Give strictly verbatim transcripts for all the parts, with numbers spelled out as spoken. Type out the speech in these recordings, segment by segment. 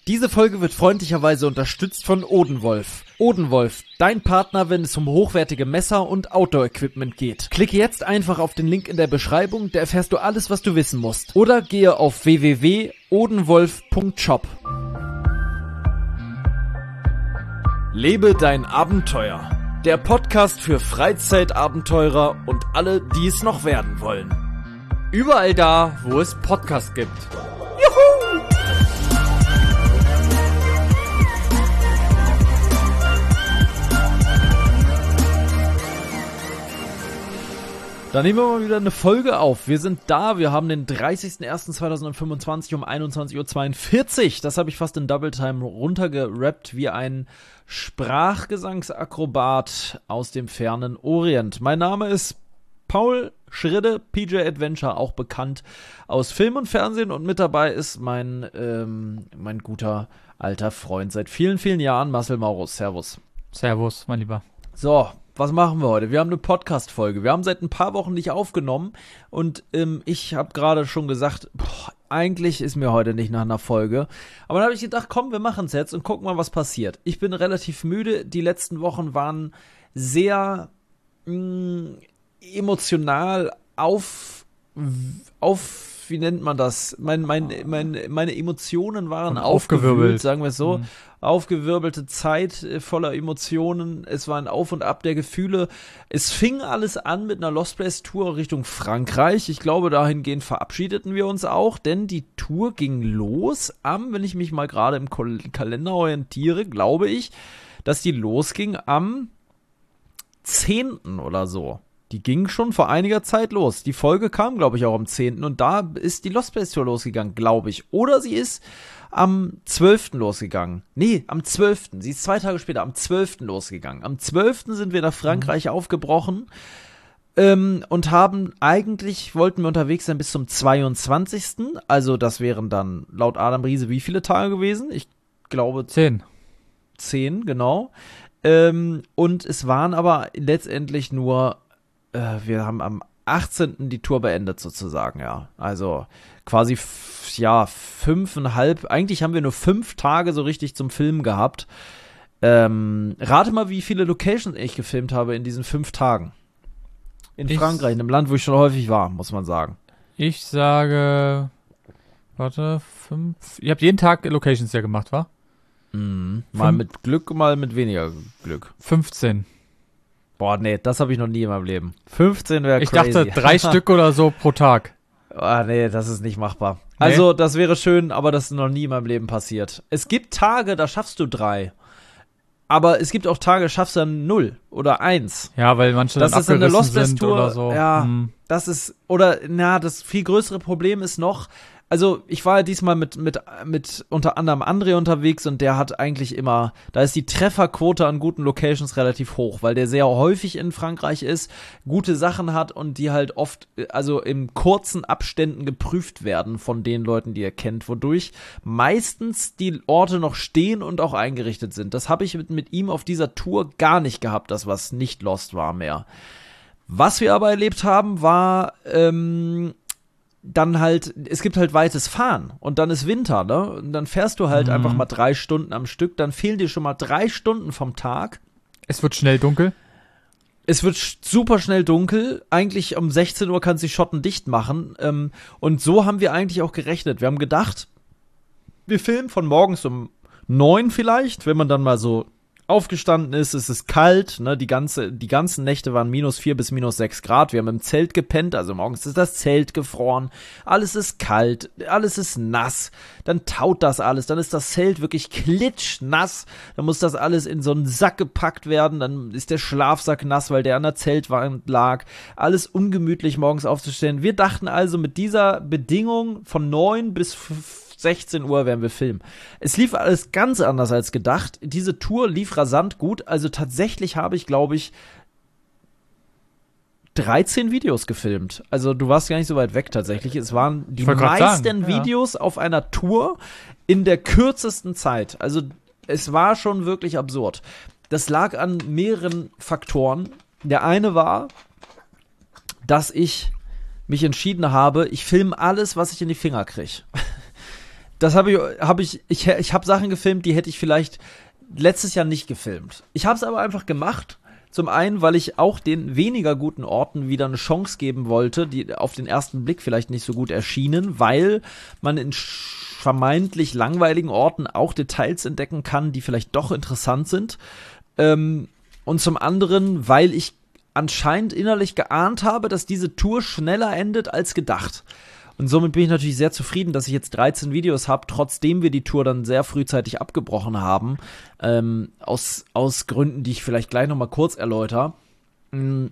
Diese Folge wird freundlicherweise unterstützt von Odenwolf. Odenwolf, dein Partner, wenn es um hochwertige Messer und Outdoor-Equipment geht. Klicke jetzt einfach auf den Link in der Beschreibung, da erfährst du alles, was du wissen musst. Oder gehe auf w w w punkt odenwolf punkt shop. Lebe dein Abenteuer. Der Podcast für Freizeitabenteurer und alle, die es noch werden wollen. Überall da, wo es Podcasts gibt. Juhu! Dann nehmen wir mal wieder eine Folge auf. Wir sind da, wir haben den dreißigsten ersten zweitausendfünfundzwanzig um einundzwanzig Uhr zweiundvierzig. Das habe ich fast in Double Time runtergerappt wie ein Sprachgesangsakrobat aus dem fernen Orient. Mein Name ist Paul Schridde, P J Adventure, auch bekannt aus Film und Fernsehen. Und mit dabei ist mein, ähm, mein guter alter Freund seit vielen, vielen Jahren, Marcel Maurus. Servus. Servus, mein Lieber. So, was machen wir heute? Wir haben eine Podcast-Folge. Wir haben seit ein paar Wochen nicht aufgenommen und ähm, ich habe gerade schon gesagt, boah, eigentlich ist mir heute nicht nach einer Folge. Aber dann habe ich gedacht, komm, wir machen es jetzt und gucken mal, was passiert. Ich bin relativ müde. Die letzten Wochen waren sehr mh, emotional auf, auf, wie nennt man das? Mein, mein, mein, meine Emotionen waren aufgewühlt, sagen wir es so. Mhm. Aufgewirbelte Zeit äh, voller Emotionen. Es war ein Auf und Ab der Gefühle. Es fing alles an mit einer Lost Place Tour Richtung Frankreich. Ich glaube, dahingehend verabschiedeten wir uns auch, denn die Tour ging los am, wenn ich mich mal gerade im Kol- Kalender orientiere, glaube ich, dass die losging am zehnten oder so. Die ging schon vor einiger Zeit los. Die Folge kam, glaube ich, auch am zehnten und da ist die Lost Place Tour losgegangen, glaube ich. Oder sie ist am zwölften losgegangen. Nee, am zwölften Sie ist zwei Tage später am zwölften losgegangen. Am zwölften sind wir nach Frankreich mhm. aufgebrochen ähm, und haben eigentlich, wollten wir unterwegs sein bis zum zweiundzwanzigsten Also das wären dann laut Adam Riese wie viele Tage gewesen? Ich glaube zehn. Zehn, genau. Ähm, und es waren aber letztendlich nur wir haben am achtzehnten die Tour beendet sozusagen, ja. Also quasi, f- ja, fünfeinhalb, eigentlich haben wir nur fünf Tage so richtig zum Filmen gehabt. Ähm, rate mal, wie viele Locations ich gefilmt habe in diesen fünf Tagen. In ich, Frankreich, in einem Land, wo ich schon häufig war, muss man sagen. Ich sage, warte, fünf, ihr habt jeden Tag Locations ja gemacht, wa? Mhm. Mal Fün- mit Glück, mal mit weniger Glück. fünfzehn Boah, nee, das habe ich noch nie in meinem Leben. fünfzehn wäre Ich crazy. dachte, drei Stück oder so pro Tag. Ah, nee, das ist nicht machbar. Nee? Also, das wäre schön, aber das ist noch nie in meinem Leben passiert. Es gibt Tage, da schaffst du drei. Aber es gibt auch Tage, da schaffst du dann null oder eins. Ja, weil manche das dann ist eine abgerissen Lost Place sind Tour, oder so. Ja, hm. das ist, oder, na, das viel größere Problem ist noch, also ich war ja diesmal mit, mit, mit unter anderem André unterwegs und der hat eigentlich immer, da ist die Trefferquote an guten Locations relativ hoch, weil der sehr häufig in Frankreich ist, gute Sachen hat und die halt oft, also in kurzen Abständen geprüft werden von den Leuten, die er kennt, wodurch meistens die Orte noch stehen und auch eingerichtet sind. Das habe ich mit, mit ihm auf dieser Tour gar nicht gehabt, das was nicht Lost war mehr. Was wir aber erlebt haben, war, ähm, dann halt, es gibt halt weites Fahren und dann ist Winter, ne? Und dann fährst du halt mhm. einfach mal drei Stunden am Stück, dann fehlen dir schon mal drei Stunden vom Tag. Es wird schnell dunkel. Es wird sch- super schnell dunkel. Eigentlich um sechzehn Uhr kannst du die Schotten dicht machen. Ähm, und so haben wir eigentlich auch gerechnet. Wir haben gedacht, wir filmen von morgens um neun vielleicht, wenn man dann mal so aufgestanden ist, es ist kalt, ne, die ganze, die ganzen Nächte waren minus vier bis minus sechs Grad, wir haben im Zelt gepennt, also morgens ist das Zelt gefroren, alles ist kalt, alles ist nass, dann taut das alles, dann ist das Zelt wirklich klitschnass, dann muss das alles in so einen Sack gepackt werden, dann ist der Schlafsack nass, weil der an der Zeltwand lag, alles ungemütlich morgens aufzustellen. Wir dachten also mit dieser Bedingung von neun bis sechzehn Uhr werden wir filmen. Es lief alles ganz anders als gedacht. Diese Tour lief rasant gut. Also tatsächlich habe ich, glaube ich, dreizehn Videos gefilmt. Also du warst gar nicht so weit weg tatsächlich. Es waren die meisten sagen, Videos ja. auf einer Tour in der kürzesten Zeit. Also es war schon wirklich absurd. Das lag an mehreren Faktoren. Der eine war, dass ich mich entschieden habe, ich filme alles, was ich in die Finger kriege. das habe ich, habe ich, ich, ich habe Sachen gefilmt, die hätte ich vielleicht letztes Jahr nicht gefilmt. Ich habe es aber einfach gemacht. Zum einen, weil ich auch den weniger guten Orten wieder eine Chance geben wollte, die auf den ersten Blick vielleicht nicht so gut erschienen, weil man in vermeintlich langweiligen Orten auch Details entdecken kann, die vielleicht doch interessant sind. Ähm, und zum anderen, weil ich anscheinend innerlich geahnt habe, dass diese Tour schneller endet als gedacht. Und somit bin ich natürlich sehr zufrieden, dass ich jetzt dreizehn Videos habe, trotzdem wir die Tour dann sehr frühzeitig abgebrochen haben. Ähm, aus, aus Gründen, die ich vielleicht gleich nochmal kurz erläutere. Mm,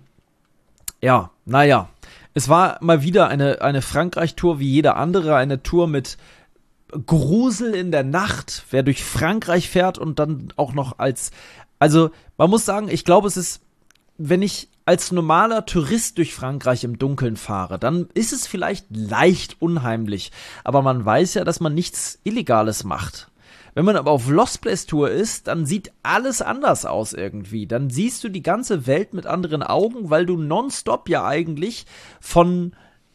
ja, naja. Es war mal wieder eine, eine Frankreich-Tour wie jede andere. Eine Tour mit Grusel in der Nacht. Wer durch Frankreich fährt und dann auch noch als... Also, man muss sagen, ich glaube, es ist... Wenn ich als normaler Tourist durch Frankreich im Dunkeln fahre, dann ist es vielleicht leicht unheimlich, aber man weiß ja, dass man nichts Illegales macht. Wenn man aber auf Lost Place Tour ist, dann sieht alles anders aus irgendwie. Dann siehst du die ganze Welt mit anderen Augen, weil du nonstop ja eigentlich von,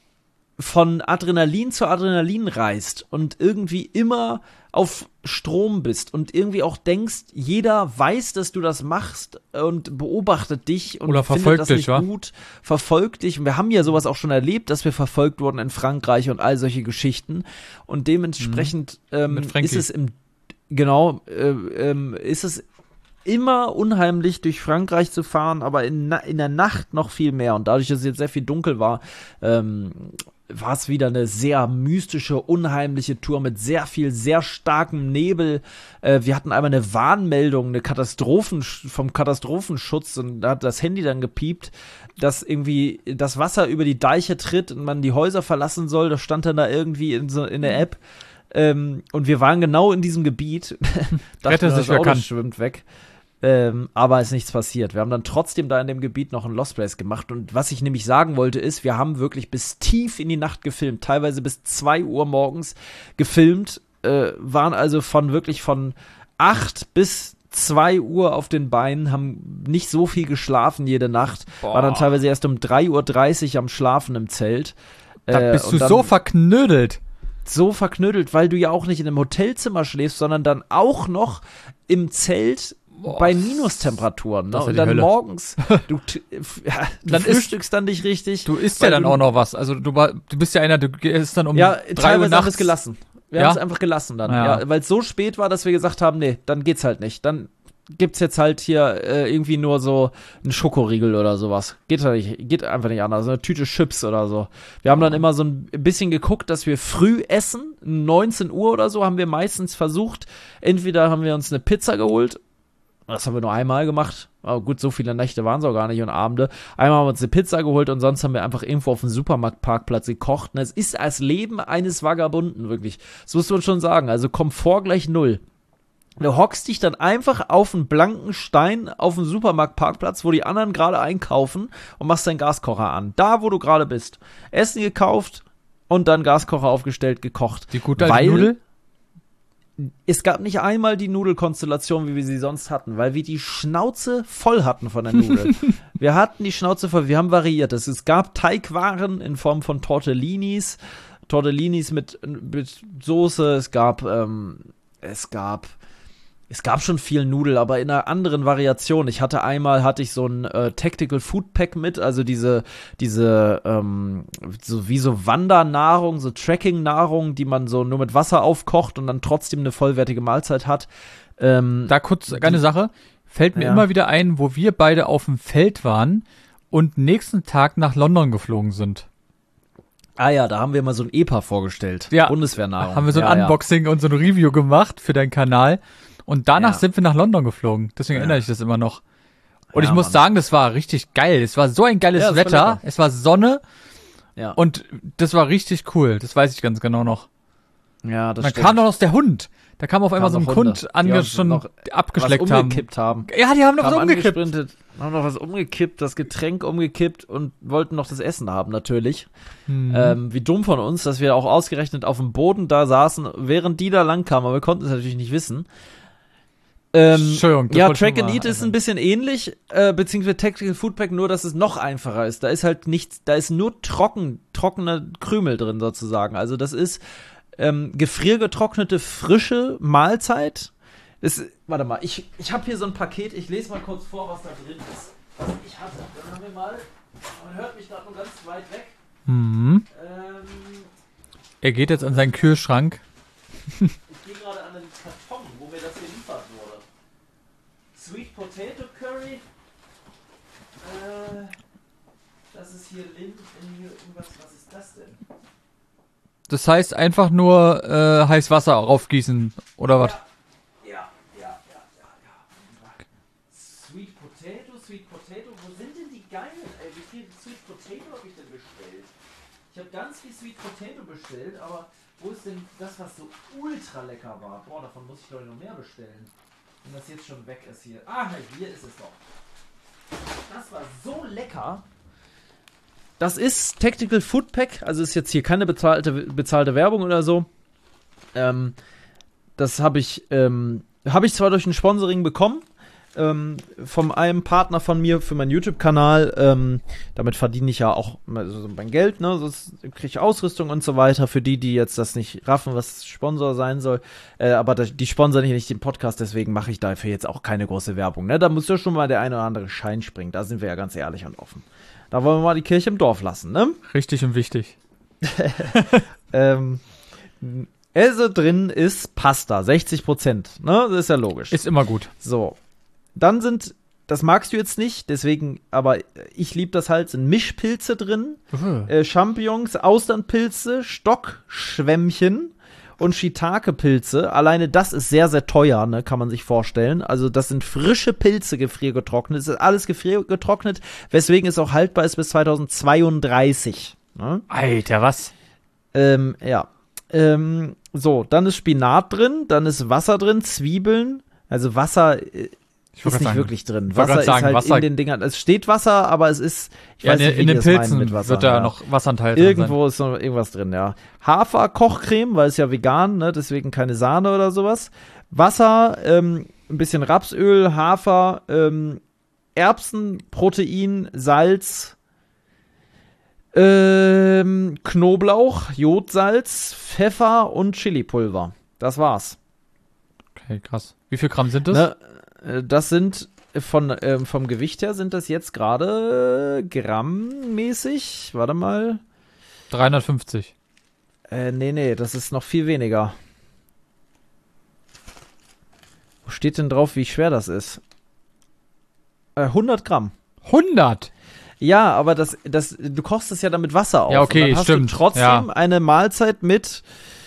von Adrenalin zu Adrenalin reist und irgendwie immer auf Strom bist und irgendwie auch denkst, jeder weiß, dass du das machst und beobachtet dich und Oder findet verfolgt das dich, nicht wa? gut, verfolgt dich. Und wir haben ja sowas auch schon erlebt, dass wir verfolgt wurden in Frankreich und all solche Geschichten. Und dementsprechend Mhm. ähm, ist es im genau äh, ähm, ist es immer unheimlich, durch Frankreich zu fahren, aber in, na- in der Nacht noch viel mehr. Und dadurch, dass es jetzt sehr viel dunkel war, ähm, war es wieder eine sehr mystische, unheimliche Tour mit sehr viel, sehr starkem Nebel. Äh, wir hatten einmal eine Warnmeldung, eine Katastrophen vom Katastrophenschutz und da hat das Handy dann gepiept, dass irgendwie das Wasser über die Deiche tritt und man die Häuser verlassen soll. Das stand dann da irgendwie in, so, in der App. Ähm, und wir waren genau in diesem Gebiet. Rette sich, wer kann. Schwimmt weg. Ähm, aber ist nichts passiert. Wir haben dann trotzdem da in dem Gebiet noch ein Lost Place gemacht. Und was ich nämlich sagen wollte ist, wir haben wirklich bis tief in die Nacht gefilmt. Teilweise bis zwei Uhr morgens gefilmt. Äh, waren also von wirklich von acht bis zwei Uhr auf den Beinen, haben nicht so viel geschlafen jede Nacht. Boah. War dann teilweise erst um drei Uhr dreißig am Schlafen im Zelt. Da Äh, bist und du dann so verknödelt. so verknödelt, weil du ja auch nicht in einem Hotelzimmer schläfst, sondern dann auch noch im Zelt Boah, bei Minustemperaturen. Ne? das ist ja Und die dann Hölle. morgens, du, t- f- ja, du Dann ist- frühstückst dann nicht richtig. Du isst weil ja dann du- auch noch was. Also du, war- du bist ja einer, du gehst dann um Ja, drei Uhr teilweise haben wir nachts. es gelassen. Wir Ja? haben es einfach gelassen dann. Ja. Ja, weil es so spät war, dass wir gesagt haben, nee, dann geht's halt nicht. Dann gibt's jetzt halt hier äh, irgendwie nur so einen Schokoriegel oder sowas. Geht halt nicht, geht einfach nicht anders. Eine Tüte Chips oder so. Wir haben dann immer so ein bisschen geguckt, dass wir früh essen. neunzehn Uhr oder so haben wir meistens versucht. Entweder haben wir uns eine Pizza geholt. Das haben wir nur einmal gemacht. Aber gut, so viele Nächte waren es auch gar nicht und Abende. Einmal haben wir uns eine Pizza geholt und sonst haben wir einfach irgendwo auf dem Supermarktparkplatz gekocht. Und es ist das Leben eines Vagabunden, wirklich. Das muss man schon sagen. Also Komfort gleich null. Du hockst dich dann einfach auf einen blanken Stein auf dem Supermarktparkplatz, wo die anderen gerade einkaufen und machst deinen Gaskocher an. Da, wo du gerade bist. Essen gekauft und dann Gaskocher aufgestellt, gekocht. Die gute alte Weil Nudel? es gab nicht einmal die Nudelkonstellation, wie wir sie sonst hatten, weil wir die Schnauze voll hatten von der Nudel. Wir hatten die Schnauze voll, wir haben variiert. Es, es gab Teigwaren in Form von Tortellinis, Tortellinis mit, mit Soße, es gab, ähm, es gab Es gab schon viel Nudel, aber in einer anderen Variation. Ich hatte einmal, hatte ich so ein äh, Tactical Food Pack mit, also diese, diese, ähm, so wie so Wandernahrung, so Trekking-Nahrung, die man so nur mit Wasser aufkocht und dann trotzdem eine vollwertige Mahlzeit hat. Ähm, Da kurz eine Sache. Fällt mir Ja. immer wieder ein, wo wir beide auf dem Feld waren und nächsten Tag nach London geflogen sind. ah ja, da haben wir mal so ein E P A vorgestellt. Ja. Bundeswehrnahrung. Haben wir so ein ja, ja. Unboxing und so ein Review gemacht für deinen Kanal. Und danach Ja. sind wir nach London geflogen. Deswegen Ja. erinnere ich das immer noch. Und Ja, ich muss Mann. sagen, das war richtig geil. Es war so ein geiles Ja, das war Wetter. lecker. Es war Sonne. Ja, Und das war richtig cool. Das weiß ich ganz genau noch. ja das Dann stimmt. kam doch noch der Hund. Da kam auf einmal Kamen so ein noch Hunde, Hund die ange uns schon noch abgeschleckt was haben. umgekippt haben. Ja, die haben noch was Haben umgekippt. angesprintet, haben noch was umgekippt, das Getränk umgekippt und wollten noch das Essen haben, natürlich. Mhm. Ähm, wie dumm von uns, dass wir auch ausgerechnet auf dem Boden da saßen, während die da lang kamen, aber wir konnten es natürlich nicht wissen. Ähm, Entschuldigung, das ja, wollte ich Track nur and mal Eat ist ein erwähnen. bisschen ähnlich, äh, beziehungsweise Tactical Food Pack, nur dass es noch einfacher ist. Da ist halt nichts, da ist nur trocken, trockene Krümel drin sozusagen. Also das ist ähm, gefriergetrocknete, frische Mahlzeit. Das, warte mal, ich, ich habe hier so ein Paket, ich lese mal kurz vor, was da drin ist. Was ich hatte. Dann haben wir mal, man hört mich gerade nur ganz weit weg. Mhm. Ähm, Er geht jetzt an seinen Kühlschrank. ich gehe gerade an den Karton, wo mir das geliefert wurde. Sweet Potato Curry. Äh, das ist hier Lind, hier irgendwas, was ist das denn? Das heißt einfach nur äh, heiß Wasser raufgießen, oder was? Ja, ja, ja, ja, ja, ja. Sweet Potato, Sweet Potato, wo sind denn die geilen, ey? Wie viel Sweet Potato habe ich denn bestellt? Ich habe ganz viel Sweet Potato bestellt, aber wo ist denn das, was so ultra lecker war? Boah, davon muss ich glaube ich noch mehr bestellen. Wenn das jetzt schon weg ist hier. Ah, hier ist es doch. Das war so lecker. Das ist Tactical Food Pack, also ist jetzt hier keine bezahlte, bezahlte Werbung oder so. Ähm, das habe ich, ähm, habe ich zwar durch ein Sponsoring bekommen, ähm, von einem Partner von mir für meinen YouTube-Kanal. Ähm, damit verdiene ich ja auch also mein Geld, ne? Das kriege ich Ausrüstung und so weiter. Für die, die jetzt das nicht raffen, was Sponsor sein soll. Äh, aber das, die sponsern nicht den Podcast, deswegen mache ich dafür jetzt auch keine große Werbung. Ne? Da muss ja schon mal der eine oder andere Schein springen. Da sind wir ja ganz ehrlich und offen. Da wollen wir mal die Kirche im Dorf lassen, ne? Richtig und wichtig. ähm, also drin ist Pasta, sechzig Prozent, ne? Das ist ja logisch. Ist immer gut. So. Dann sind, das magst du jetzt nicht, deswegen, aber ich liebe das halt, sind Mischpilze drin, Uh. äh, Champignons, Austernpilze, Stockschwämmchen und Shiitake-Pilze. Alleine das ist sehr, sehr teuer, ne, kann man sich vorstellen. Also das sind frische Pilze gefriergetrocknet. Es ist alles gefriergetrocknet, weswegen es auch haltbar ist bis zweitausendzweiunddreißig. Ne? Alter, was? Ähm, ja. Ähm, so, dann ist Spinat drin, dann ist Wasser drin, Zwiebeln. Also Wasser äh, Ich ist nicht sagen, wirklich drin. ich wollte Wasser grad sagen, ist halt Wasser- in den Dingern. Es steht Wasser, aber es ist, ich Ja, weiß in, nicht, wie in die den das meinen Pilzen mit Wasser. wird da ja. noch Wasseranteil drin sein. Irgendwo ist noch irgendwas drin, ja. Hafer-Kochcreme, weil es ja vegan, ne, deswegen keine Sahne oder sowas. Wasser, ähm, ein bisschen Rapsöl, Hafer, ähm, Erbsenprotein, Salz, ähm, Knoblauch, Jodsalz, Pfeffer und Chilipulver. Das war's. Okay, krass. Wie viel Gramm sind das? Ne, äh, das sind von, ähm, vom Gewicht her sind das jetzt gerade äh, grammmäßig. Warte mal. dreihundertfünfzig. Äh, nee, nee, das ist noch viel weniger. Wo steht denn drauf, wie schwer das ist? Äh, hundert Gramm. hundert? Ja, aber das, das, du kochst es ja dann mit Wasser auf. Ja, okay, und dann hast stimmt. du trotzdem Ja. eine Mahlzeit mit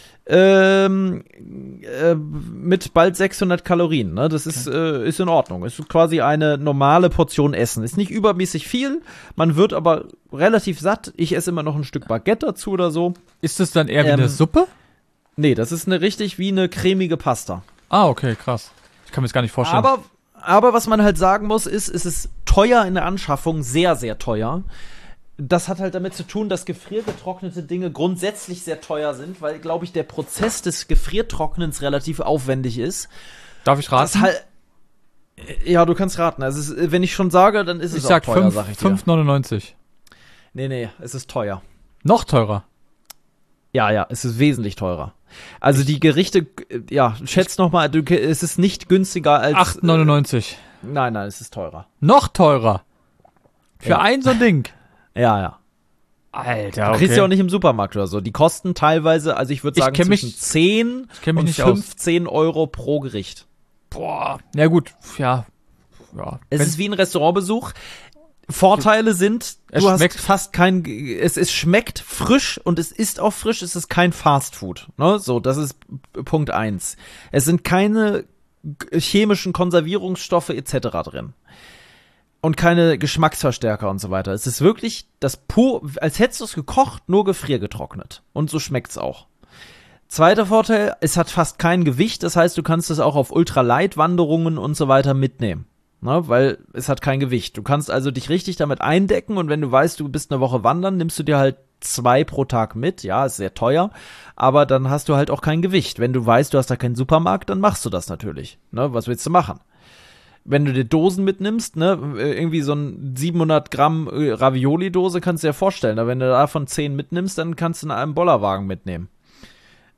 ähm, äh, mit bald sechshundert Kalorien. Ne? Das ist, äh, ist in Ordnung. Ist quasi eine normale Portion Essen. Ist nicht übermäßig viel, man wird aber relativ satt. Ich esse immer noch ein Stück Baguette dazu oder so. Ist das dann eher wie Ähm, eine Suppe? Nee, das ist eine richtig wie eine cremige Pasta. Ah, okay, krass. Ich kann mir das gar nicht vorstellen. Aber, aber was man halt sagen muss, ist, es ist teuer in der Anschaffung, sehr, sehr teuer. Das hat halt damit zu tun, dass gefriergetrocknete Dinge grundsätzlich sehr teuer sind, weil, glaube ich, der Prozess des Gefriertrocknens relativ aufwendig ist. Darf ich raten? Das halt, ja, du kannst raten. Also es ist, wenn ich schon sage, dann ist es ich auch sag teuer, fünf, sag ich dir. fünf neunundneunzig. Nee, nee, es ist teuer. Noch teurer. Ja, ja, es ist wesentlich teurer. Also die Gerichte, äh, ja, schätz noch mal, du, es ist nicht günstiger als acht neunundneunzig. Äh, nein, nein, es ist teurer. Noch teurer. Für Ja. ein so ein Ding. Ja, ja. Alter, Du okay. kriegst ja auch nicht im Supermarkt oder so. Die kosten teilweise, also ich würde Ich sagen, kenn mich- zwischen zehn ich kenn mich und nicht aus. fünfzehn Euro pro Gericht. Boah. Ja gut, ja. ja. Es Wenn- ist wie ein Restaurantbesuch. Vorteile sind, Es du hast schmeckt- fast kein, es, es schmeckt frisch und es ist auch frisch, es ist kein Fastfood. Ne? So, das ist P- Punkt eins. Es sind keine g- chemischen Konservierungsstoffe et cetera drin. Und keine Geschmacksverstärker und so weiter. Es ist wirklich das pur, als hättest du es gekocht, nur gefriergetrocknet. Und so schmeckt's auch. Zweiter Vorteil, es hat fast kein Gewicht, das heißt, du kannst es auch auf Ultralight-Wanderungen und so weiter mitnehmen. Ne, weil es hat kein Gewicht. Du kannst also dich richtig damit eindecken und wenn du weißt, du bist eine Woche wandern, nimmst du dir halt zwei pro Tag mit. Ja, ist sehr teuer, aber dann hast du halt auch kein Gewicht. Wenn du weißt, du hast da keinen Supermarkt, dann machst du das natürlich. Ne, was willst du machen? Wenn du dir Dosen mitnimmst, ne, irgendwie so ein siebenhundert Gramm Ravioli-Dose kannst du dir vorstellen. Aber wenn du davon zehn mitnimmst, dann kannst du in einem Bollerwagen mitnehmen.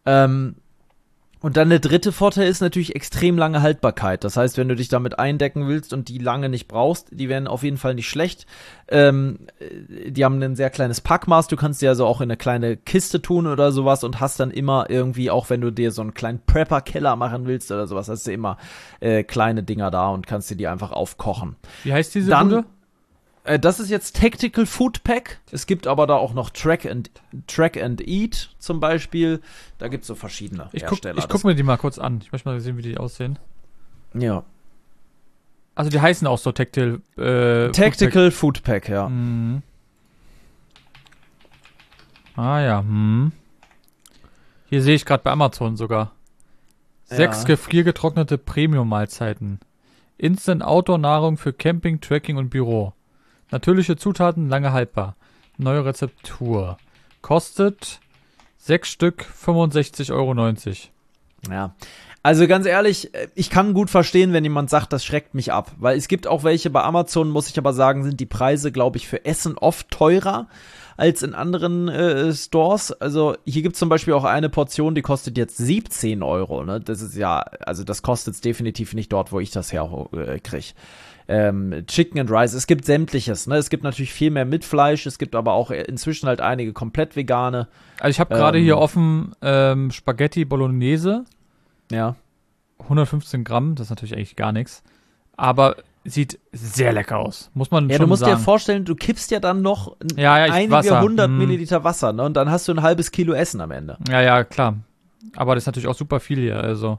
Ähm, und dann der dritte Vorteil ist natürlich extrem lange Haltbarkeit. Das heißt, wenn du dich damit eindecken willst und die lange nicht brauchst, die werden auf jeden Fall nicht schlecht. Ähm, die haben ein sehr kleines Packmaß. Du kannst die also auch in eine kleine Kiste tun oder sowas und hast dann immer irgendwie, auch wenn du dir so einen kleinen Prepper-Keller machen willst oder sowas, hast du immer äh, kleine Dinger da und kannst dir die einfach aufkochen. Wie heißt diese Dann, Bude? äh, das ist jetzt Tactical Food Pack. Es gibt aber da auch noch Track and, Track and Eat zum Beispiel. Da gibt es so verschiedene Ich guck, Hersteller. ich guck mir die mal kurz an. Ich möchte mal sehen, wie die aussehen. Ja. Also die heißen auch so Tactile äh, Tactical Food Pack, ja. Mhm. Ah ja, hm. Hier sehe ich gerade bei Amazon sogar. Sechs Ja. gefriergetrocknete Premium-Mahlzeiten. Instant-Outdoor-Nahrung für Camping, Trekking und Büro. Natürliche Zutaten, lange haltbar. Neue Rezeptur. Kostet sechs Stück fünfundsechzig Euro neunzig. Ja. Also ganz ehrlich, ich kann gut verstehen, wenn jemand sagt, das schreckt mich ab. Weil es gibt auch welche bei Amazon, muss ich aber sagen, sind die Preise, glaube ich, für Essen oft teurer als in anderen äh, Stores. Also hier gibt es zum Beispiel auch eine Portion, die kostet jetzt siebzehn Euro. Ne? Das ist ja, also das kostet es definitiv nicht dort, wo ich das her äh, kriege. Ähm, Chicken and Rice, es gibt sämtliches. Ne? Es gibt natürlich viel mehr mit Fleisch, es gibt aber auch inzwischen halt einige komplett vegane. Also ich habe gerade Ähm. hier offen ähm, Spaghetti Bolognese. Ja. hundertfünfzehn Gramm, das ist natürlich eigentlich gar nichts. Aber sieht sehr lecker aus. Muss man Ja, schon du musst sagen. dir vorstellen, du kippst ja dann noch Ja, ja, ich- einige Wasser. hundert Hm. Milliliter Wasser, ne? Und dann hast du ein halbes Kilo Essen am Ende. Ja, ja, klar. Aber das ist natürlich auch super viel hier. Also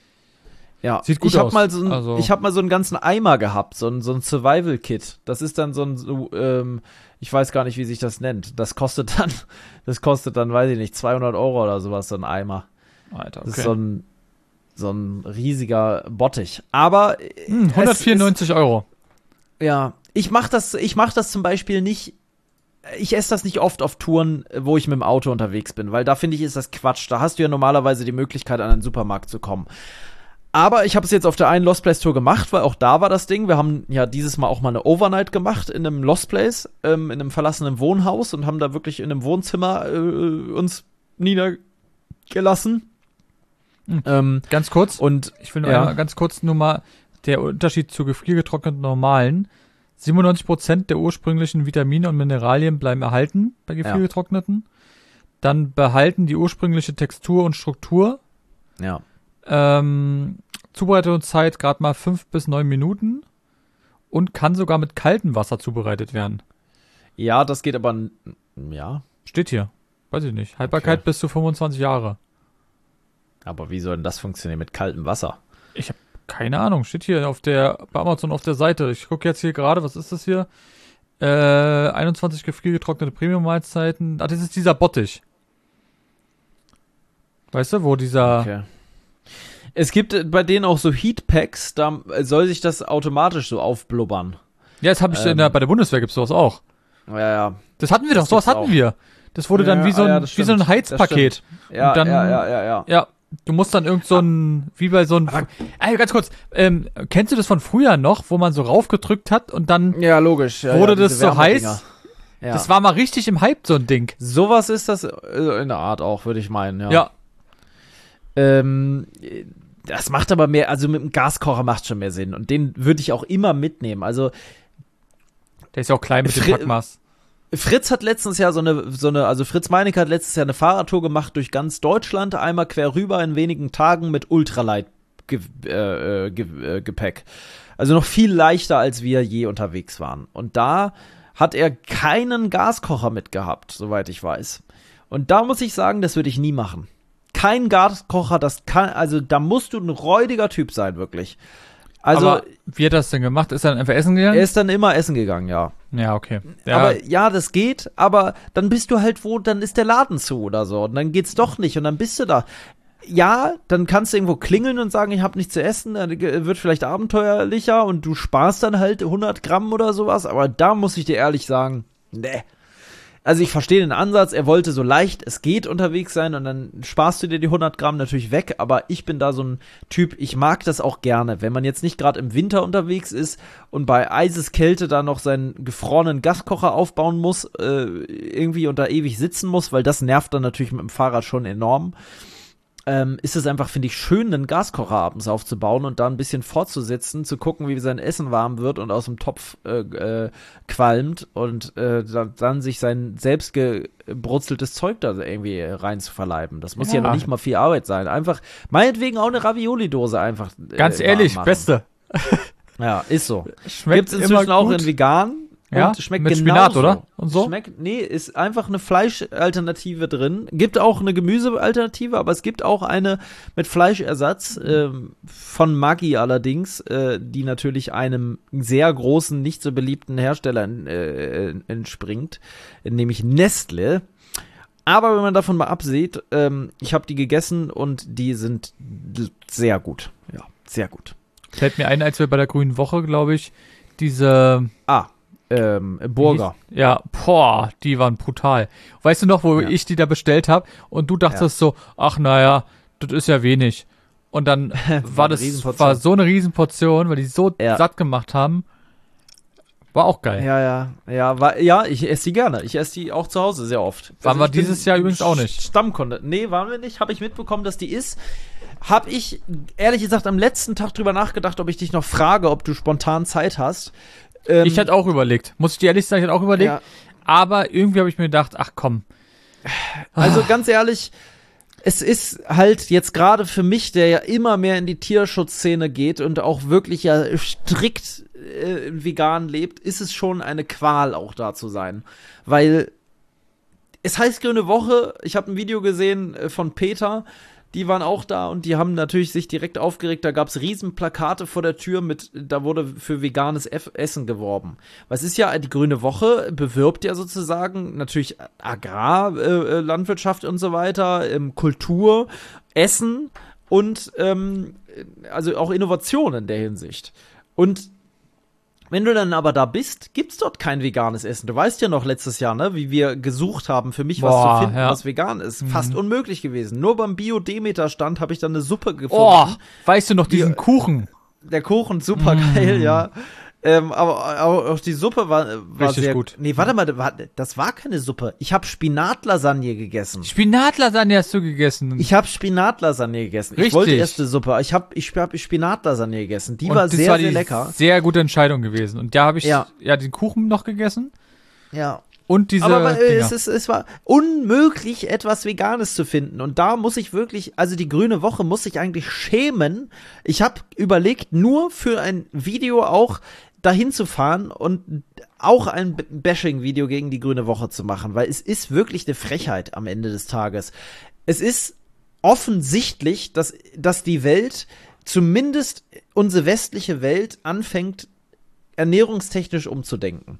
Ja, Sieht gut ich hab aus. Mal so ein, Also- ich habe mal so einen ganzen Eimer gehabt, so ein, so ein Survival-Kit. Das ist dann so ein, so, ähm, ich weiß gar nicht, wie sich das nennt. Das kostet dann, das kostet dann, weiß ich nicht, zweihundert Euro oder sowas, so ein Eimer. Alter, okay. Das ist so ein, so ein riesiger Bottich. Aber äh, Hm, es hundertvierundneunzig Euro. ist, ja, ich mach das, ich mach das zum Beispiel nicht. Ich esse das nicht oft auf Touren, wo ich mit dem Auto unterwegs bin, weil da finde ich, ist das Quatsch. Da hast du ja normalerweise die Möglichkeit, an einen Supermarkt zu kommen. Aber ich habe es jetzt auf der einen Lost Place Tour gemacht, weil auch da war das Ding. Wir haben ja dieses Mal auch mal eine Overnight gemacht in einem Lost Place, ähm, in einem verlassenen Wohnhaus und haben da wirklich in einem Wohnzimmer äh, uns niedergelassen. Mhm. Ähm, Ganz kurz. und Ich will nur ja. einmal ganz kurz nur mal der Unterschied zu gefriergetrockneten normalen. siebenundneunzig Prozent der ursprünglichen Vitamine und Mineralien bleiben erhalten bei gefriergetrockneten. Dann behalten die ursprüngliche Textur und Struktur. ja. Ähm, Zubereitungszeit gerade mal fünf bis neun Minuten und kann sogar mit kaltem Wasser zubereitet werden. Ja, das geht aber, n- ja. Steht hier. Weiß ich nicht. Haltbarkeit Okay. bis zu fünfundzwanzig Jahre. Aber wie soll denn das funktionieren mit kaltem Wasser? Ich habe keine Ahnung. Steht hier auf der, bei Amazon auf der Seite. Ich gucke jetzt hier gerade, was ist das hier? Äh, einundzwanzig gefriergetrocknete Premium-Mahlzeiten. Ah, das ist dieser Bottich. Weißt du, wo dieser... Okay. Es gibt äh, bei denen auch so Heatpacks, da äh, soll sich das automatisch so aufblubbern. Ja, das habe ich in Ähm. der, bei der Bundeswehr gibt's sowas auch. Ja, ja. Das hatten wir Das doch, sowas gibt's hatten auch. wir. Das wurde dann Ja, wie so ah, ein, ja, das wie so ein stimmt. Heizpaket. Ja, Und dann- ja, ja, ja, ja. Ja, du musst dann irgend so ein, wie bei so ein, Aber- ah, ganz kurz, ähm, kennst du das von früher noch, wo man so raufgedrückt hat und dann, Ja, logisch. Ja, Wurde ja, das diese so heiß? Wärmedinger. Ja. das war mal richtig im Hype, so ein Ding. Sowas ist das äh, in der Art auch, würde ich meinen, ja. Ja. Ähm, das macht aber mehr, also mit dem Gaskocher macht schon mehr Sinn. Und den würde ich auch immer mitnehmen. Also Der ist ja auch klein mit dem Fri- Packmaß. Fritz hat letztens ja so eine, so eine, also Fritz Meinecke hat letztes Jahr eine Fahrradtour gemacht durch ganz Deutschland, einmal quer rüber in wenigen Tagen mit Ultralight ge äh, ge äh, Gepäck. Also noch viel leichter, als wir je unterwegs waren. Und da hat er keinen Gaskocher mitgehabt, soweit ich weiß. Und da muss ich sagen, das würde ich nie machen. Kein Gaskocher, das kann, also da musst du ein räudiger Typ sein, wirklich. Also Aber wie hat das denn gemacht? Ist er dann einfach essen gegangen? er ist dann immer essen gegangen, ja. Ja, okay. Ja, Aber ja, das geht, aber dann bist du halt wo, dann ist der Laden zu oder so und dann geht's doch nicht und dann bist du da. Ja, dann kannst du irgendwo klingeln und sagen, ich habe nichts zu essen, dann wird vielleicht abenteuerlicher und du sparst dann halt hundert Gramm oder sowas, aber da muss ich dir ehrlich sagen, ne. Also ich verstehe den Ansatz, er wollte so leicht es geht unterwegs sein und dann sparst du dir die hundert Gramm natürlich weg, aber ich bin da so ein Typ, ich mag das auch gerne, wenn man jetzt nicht gerade im Winter unterwegs ist und bei Eiseskälte da noch seinen gefrorenen Gaskocher aufbauen muss, äh, irgendwie und da ewig sitzen muss, weil das nervt dann natürlich mit dem Fahrrad schon enorm. ähm, ist es einfach, finde ich, schön, einen Gaskocher abends aufzubauen und da ein bisschen fortzusitzen, zu gucken, wie sein Essen warm wird und aus dem Topf äh, äh, qualmt und äh, dann, dann sich sein selbst gebrutzeltes Zeug da irgendwie rein zu verleiben. Das muss ja, Ja. noch nicht mal viel Arbeit sein. Einfach, meinetwegen auch eine Ravioli-Dose einfach äh, Ganz warm ehrlich, machen. Beste. Ja, ist so. Schmeckt Gibt's inzwischen immer auch gut. in vegan. Ja, Und schmeckt mit genauso. Spinat, oder? Und so? Schmeckt, nee, ist einfach eine Fleischalternative drin. Gibt auch eine Gemüsealternative, aber es gibt auch eine mit Fleischersatz ähm, von Maggi allerdings, äh, die natürlich einem sehr großen, nicht so beliebten Hersteller äh, entspringt, nämlich Nestle. Aber wenn man davon mal absieht, ähm, ich habe die gegessen und die sind sehr gut. Ja, sehr gut. Fällt mir ein, als wir bei der Grünen Woche, glaube ich, diese Ah, ähm, Burger. Ja, boah, die waren brutal. Weißt du noch, wo Ja. ich die da bestellt habe und du dachtest so, ach naja, das ist ja wenig. Und dann war eine das Riesenportion. war so eine Riesenportion, weil die so Ja. satt gemacht haben. War auch geil. Ja, ja, ja, war, ja, ich esse die gerne. Ich esse die auch zu Hause sehr oft. Waren wir ich bin dieses Jahr übrigens auch nicht. Stammkunde. Nee, waren wir nicht. Habe ich mitbekommen, dass die ist. Habe ich, ehrlich gesagt, am letzten Tag drüber nachgedacht, ob ich dich noch frage, ob du spontan Zeit hast. Ähm, Ich hatte auch überlegt, muss ich dir ehrlich sagen, ich hatte auch überlegt. ja, Aber irgendwie habe ich mir gedacht, ach komm. also ganz ehrlich, es ist halt jetzt gerade für mich, der ja immer mehr in die Tierschutzszene geht und auch wirklich ja strikt äh, vegan lebt, ist es schon eine Qual, auch da zu sein. Weil es heißt Grüne Woche, ich habe ein Video gesehen äh, von Peter, die waren auch da und die haben natürlich sich direkt aufgeregt. Da gab es riesen Plakate vor der Tür mit, da wurde für veganes F- Essen geworben. Was ist ja, die Grüne Woche bewirbt ja sozusagen natürlich Agrarlandwirtschaft äh, Landwirtschaft und so weiter, ähm, Kultur, Essen und ähm, also auch Innovation in der Hinsicht. Und wenn du dann aber da bist, gibt's dort kein veganes Essen. Du weißt ja noch letztes Jahr, ne, wie wir gesucht haben, für mich was Boah, zu finden, ja. was vegan ist. Mhm. Fast unmöglich gewesen. Nur beim Bio-Demeter-Stand habe ich dann eine Suppe gefunden. Oh, weißt du noch diesen Die- Kuchen? Der Kuchen, super geil, Mm. ja. Ähm, aber, aber auch die Suppe war, war Richtig sehr gut. Nee, warte mal, war- das war keine Suppe. Ich habe Spinatlasagne gegessen. Spinatlasagne hast du gegessen. Ich habe Spinatlasagne gegessen. Ich Richtig. wollte erst eine Suppe. Ich habe ich hab Spinatlasagne gegessen. Die Und war das sehr, war sehr die lecker. Sehr gute Entscheidung gewesen. Und da habe ich ja. Ja. den Kuchen noch gegessen Ja. und diese Aber äh, Dinger. es, ist, es war unmöglich, etwas Veganes zu finden. Und da muss ich wirklich, also die Grüne Woche muss sich eigentlich schämen. Ich habe überlegt, nur für ein Video auch dahin zu fahren und auch ein B- Bashing-Video gegen die Grüne Woche zu machen. Weil es ist wirklich eine Frechheit am Ende des Tages. Es ist offensichtlich, dass, dass die Welt, zumindest unsere westliche Welt, anfängt, ernährungstechnisch umzudenken.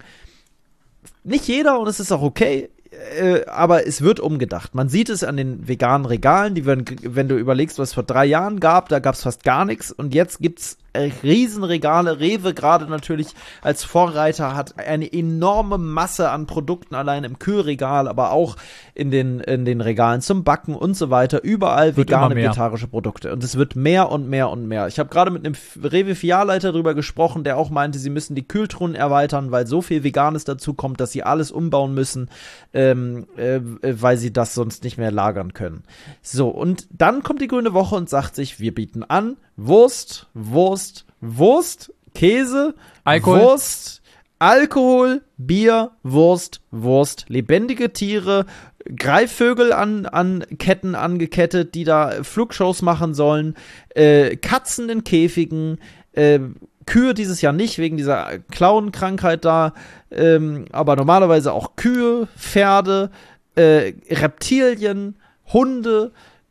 Nicht jeder, und es ist auch okay, äh, aber es wird umgedacht. Man sieht es an den veganen Regalen, die werden, wenn du überlegst, was es vor drei Jahren gab, da gab es fast gar nichts und jetzt gibt's äh, Riesenregale. Rewe gerade natürlich als Vorreiter hat eine enorme Masse an Produkten allein im Kühlregal, aber auch in den, in den Regalen zum Backen und so weiter. Überall Wird vegane, immer mehr. vegetarische Produkte. Und es wird mehr und mehr und mehr. Ich habe gerade mit einem Rewe-Filialleiter drüber gesprochen, der auch meinte, sie müssen die Kühltruhen erweitern, weil so viel Veganes dazu kommt, dass sie alles umbauen müssen, ähm, äh, weil sie das sonst nicht mehr lagern können. So, und dann kommt die Grüne Woche und sagt sich, wir bieten an Wurst, Wurst, Wurst, Käse, Alkohol. Wurst, Alkohol, Bier, Wurst, Wurst, lebendige Tiere, Greifvögel an, an Ketten angekettet, die da Flugshows machen sollen, äh, Katzen in Käfigen, äh, Kühe dieses Jahr nicht, wegen dieser Klauenkrankheit da, ähm, aber normalerweise auch Kühe, Pferde, äh, Reptilien, Hunde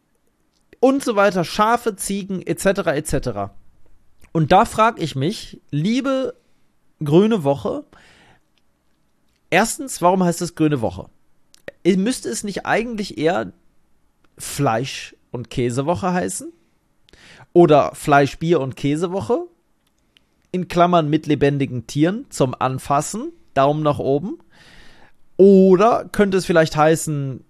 und so weiter, Schafe, Ziegen, et cetera et cetera. Und da frage ich mich, liebe Grüne Woche, erstens, warum heißt es Grüne Woche? Müsste es nicht eigentlich eher Fleisch- und Käsewoche heißen? Oder Fleisch-, Bier- und Käsewoche? In Klammern mit lebendigen Tieren zum Anfassen, Daumen nach oben. Oder könnte es vielleicht heißen,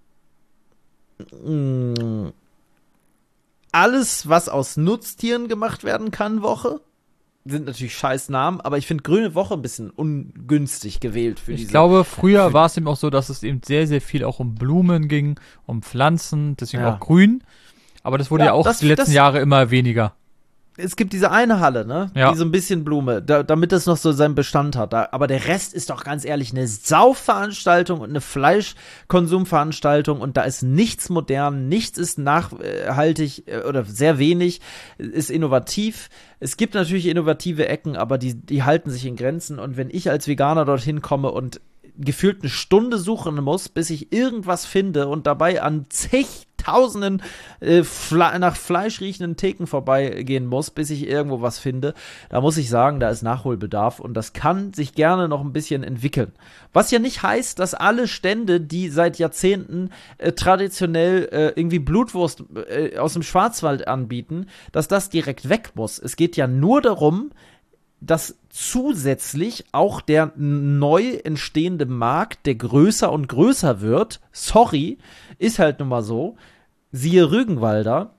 mh, alles, was aus Nutztieren gemacht werden kann, Woche? Sind natürlich scheiß Namen, aber ich finde Grüne Woche ein bisschen ungünstig gewählt für Ich diese. glaube, früher war es eben auch so, dass es eben sehr, sehr viel auch um Blumen ging, um Pflanzen, deswegen Ja. auch grün. Aber das wurde ja, Ja, auch das- die letzten das- Jahre immer weniger. Es gibt diese eine Halle, ne? Ja. Die so ein bisschen Blume, da, damit das noch so seinen Bestand hat. Da, aber der Rest ist doch ganz ehrlich eine Saufveranstaltung und eine Fleischkonsumveranstaltung und da ist nichts modern, nichts ist nachhaltig äh, oder sehr wenig, ist innovativ. Es gibt natürlich innovative Ecken, aber die, die halten sich in Grenzen und wenn ich als Veganer dorthin komme und gefühlt eine Stunde suchen muss, bis ich irgendwas finde und dabei an zigtausenden äh, Fle- nach Fleisch riechenden Theken vorbeigehen muss, bis ich irgendwo was finde, da muss ich sagen, da ist Nachholbedarf und das kann sich gerne noch ein bisschen entwickeln. Was ja nicht heißt, dass alle Stände, die seit Jahrzehnten äh, traditionell äh, irgendwie Blutwurst äh, aus dem Schwarzwald anbieten, dass das direkt weg muss. Es geht ja nur darum, dass zusätzlich auch der neu entstehende Markt, der größer und größer wird, sorry, ist halt nun mal so, siehe Rügenwalder,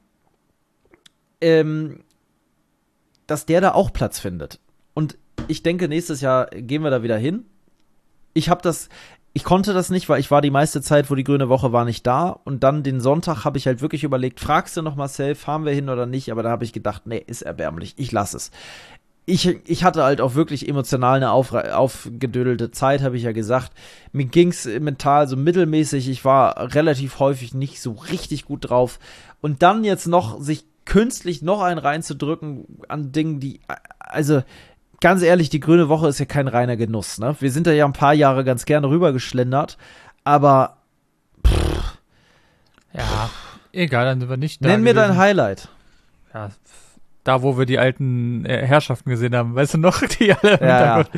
ähm, dass der da auch Platz findet. Und ich denke, nächstes Jahr gehen wir da wieder hin. Ich habe das, ich konnte das nicht, weil ich war die meiste Zeit, wo die Grüne Woche war, nicht da. Und dann den Sonntag habe ich halt wirklich überlegt, fragst du noch Marcel, fahren wir hin oder nicht? Aber da habe ich gedacht, nee, ist erbärmlich, ich lasse es. Ich, ich hatte halt auch wirklich emotional eine auf, aufgedödelte Zeit, habe ich ja gesagt. Mir ging's mental so mittelmäßig. Ich war relativ häufig nicht so richtig gut drauf. Und dann jetzt noch sich künstlich noch einen reinzudrücken an Dingen, die, also ganz ehrlich, die Grüne Woche ist ja kein reiner Genuss, ne? Wir sind da ja ein paar Jahre ganz gerne rübergeschlendert, aber pff, Ja, egal, dann sind wir nicht da nenn mir gewesen. dein Highlight. Ja, da, wo wir die alten äh, Herrschaften gesehen haben, weißt du noch, die alle im Ja, Hintergrund.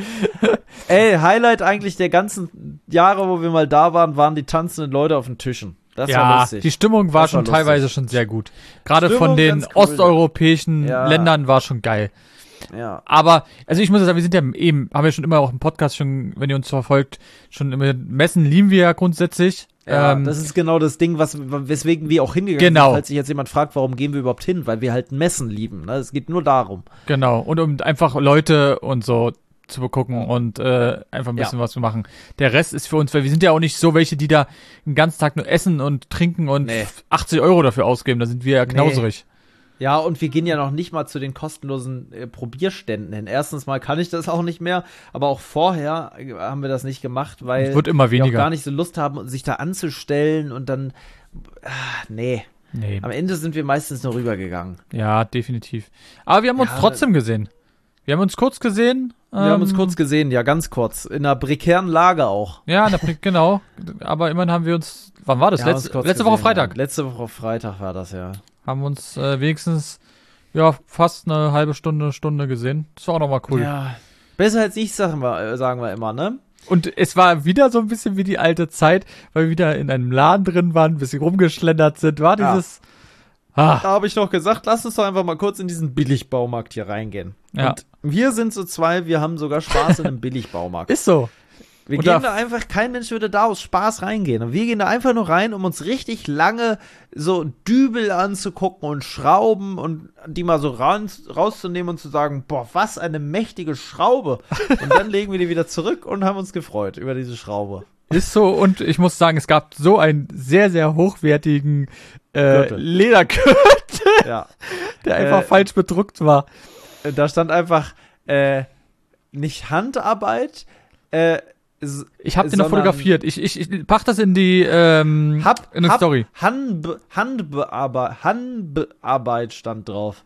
Ey, Highlight eigentlich der ganzen Jahre, wo wir mal da waren, waren die tanzenden Leute auf den Tischen. Das war Ja, lustig. die Stimmung war Das war schon teilweise lustig. schon sehr gut. Gerade Stimmung von den ganz cool. osteuropäischen Ja. Ländern war schon geil. Ja. Aber, also ich muss sagen, wir sind ja eben, haben wir schon immer auch im Podcast schon, wenn ihr uns verfolgt, schon immer Messen lieben wir ja grundsätzlich. Ja, ähm, das ist genau das Ding, was, weswegen wir auch hingegangen Genau. sind, falls sich jetzt jemand fragt, warum gehen wir überhaupt hin, weil wir halt Messen lieben. Ne? Es geht nur darum. Genau, und um einfach Leute und so zu begucken und äh, einfach ein bisschen Ja. was zu machen. Der Rest ist für uns, weil wir sind ja auch nicht so welche, die da den ganzen Tag nur essen und trinken und Nee. achtzig Euro dafür ausgeben. Da sind wir ja knauserig. Ja, und wir gehen ja noch nicht mal zu den kostenlosen äh, Probierständen hin. Erstens mal kann ich das auch nicht mehr, aber auch vorher äh, haben wir das nicht gemacht, weil Es wird immer wir auch weniger. gar nicht so Lust haben, sich da anzustellen und dann, ah, nee. Nee. Am Ende sind wir meistens nur rübergegangen. Ja, definitiv. Aber wir haben uns Ja, trotzdem gesehen. Wir haben uns kurz gesehen. Wir haben ähm, uns kurz gesehen, ja, ganz kurz. In einer prekären Lage auch. Ja, na, genau. Aber immerhin haben wir uns, wann war das? Wir haben uns Letzte, kurz letzte Woche gesehen, Freitag. Ja. Letzte Woche Freitag war das, ja. Haben uns äh, wenigstens, ja, fast eine halbe Stunde, Stunde gesehen. Das war auch nochmal cool. Ja. Besser als ich, sagen wir, äh, sagen wir immer, ne? Und es war wieder so ein bisschen wie die alte Zeit, weil wir wieder in einem Laden drin waren, ein bisschen rumgeschlendert sind. War Ja. dieses, ah, Da habe ich doch gesagt, lass uns doch einfach mal kurz in diesen Billigbaumarkt hier reingehen. Ja. Und wir sind so zwei, wir haben sogar Spaß in einem Billigbaumarkt. ist so. Wir Und gehen da- da einfach, kein Mensch würde da aus Spaß reingehen. Und wir gehen da einfach nur rein, um uns richtig lange so Dübel anzugucken und Schrauben und die mal so ran, rauszunehmen und zu sagen, boah, was eine mächtige Schraube. Und dann legen wir die wieder zurück und haben uns gefreut über diese Schraube. Ist so, und ich muss sagen, es gab so einen sehr, sehr hochwertigen äh, Gürtel. Ledergürtel, Ja. der einfach Äh, falsch bedruckt war. Da stand einfach, äh, nicht Handarbeit, äh, s- Ich habe den noch sondern fotografiert. Ich, ich, ich pack das in die, ähm, Hab, in die Hab, Story. Handbe Handbearbeit, Handbearbeit stand drauf.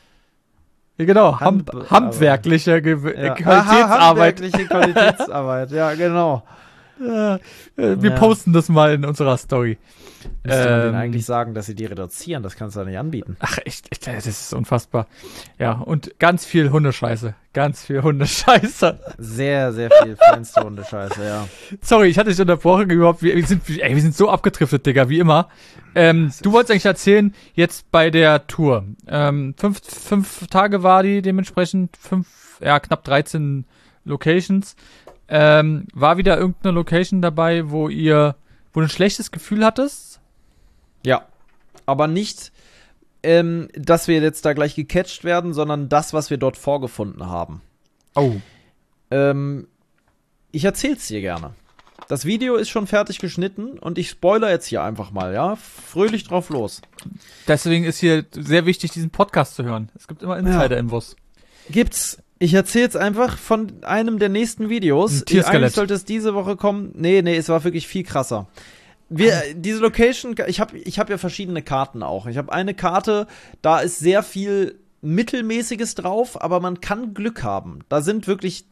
Ja, genau, Ham Handbe- handwerkliche Ge äh, Ja. Qualitätsarbeit. Aha, handwerkliche Qualitätsarbeit, ja, genau. Ja, äh, wir Ja. posten das mal in unserer Story. Müsste man Ähm, denen eigentlich sagen, dass sie die reduzieren, das kannst du ja nicht anbieten. Ach, echt, echt, das ist unfassbar. Ja, und ganz viel Hundescheiße. Ganz viel Hundescheiße. Sehr, sehr viel feinste Hundescheiße, ja. Sorry, ich hatte dich unterbrochen überhaupt. Wir, wir, sind, ey, wir sind so abgedriftet, Digga, wie immer. Ähm, du wolltest eigentlich erzählen, jetzt bei der Tour. Ähm, fünf, fünf Tage war die dementsprechend, fünf, ja, knapp dreizehn Locations. Ähm, war wieder irgendeine Location dabei, wo ihr, wo du ein schlechtes Gefühl hattest? Ja, aber nicht, ähm, dass wir jetzt da gleich gecatcht werden, sondern das, was wir dort vorgefunden haben. Oh. Ähm, ich erzähl's dir gerne. Das Video ist schon fertig geschnitten und ich spoiler jetzt hier einfach mal, ja? Fröhlich drauf los. Deswegen ist hier sehr wichtig, diesen Podcast zu hören. Es gibt immer Insider-Infos. Gibt's. Ich erzähle jetzt einfach von einem der nächsten Videos. Ein Tierskelett. Eigentlich sollte es diese Woche kommen. Nee, nee, es war wirklich viel krasser. Wir, diese Location, ich habe ich hab ja verschiedene Karten auch. Ich habe eine Karte, da ist sehr viel Mittelmäßiges drauf, aber man kann Glück haben. Da sind wirklich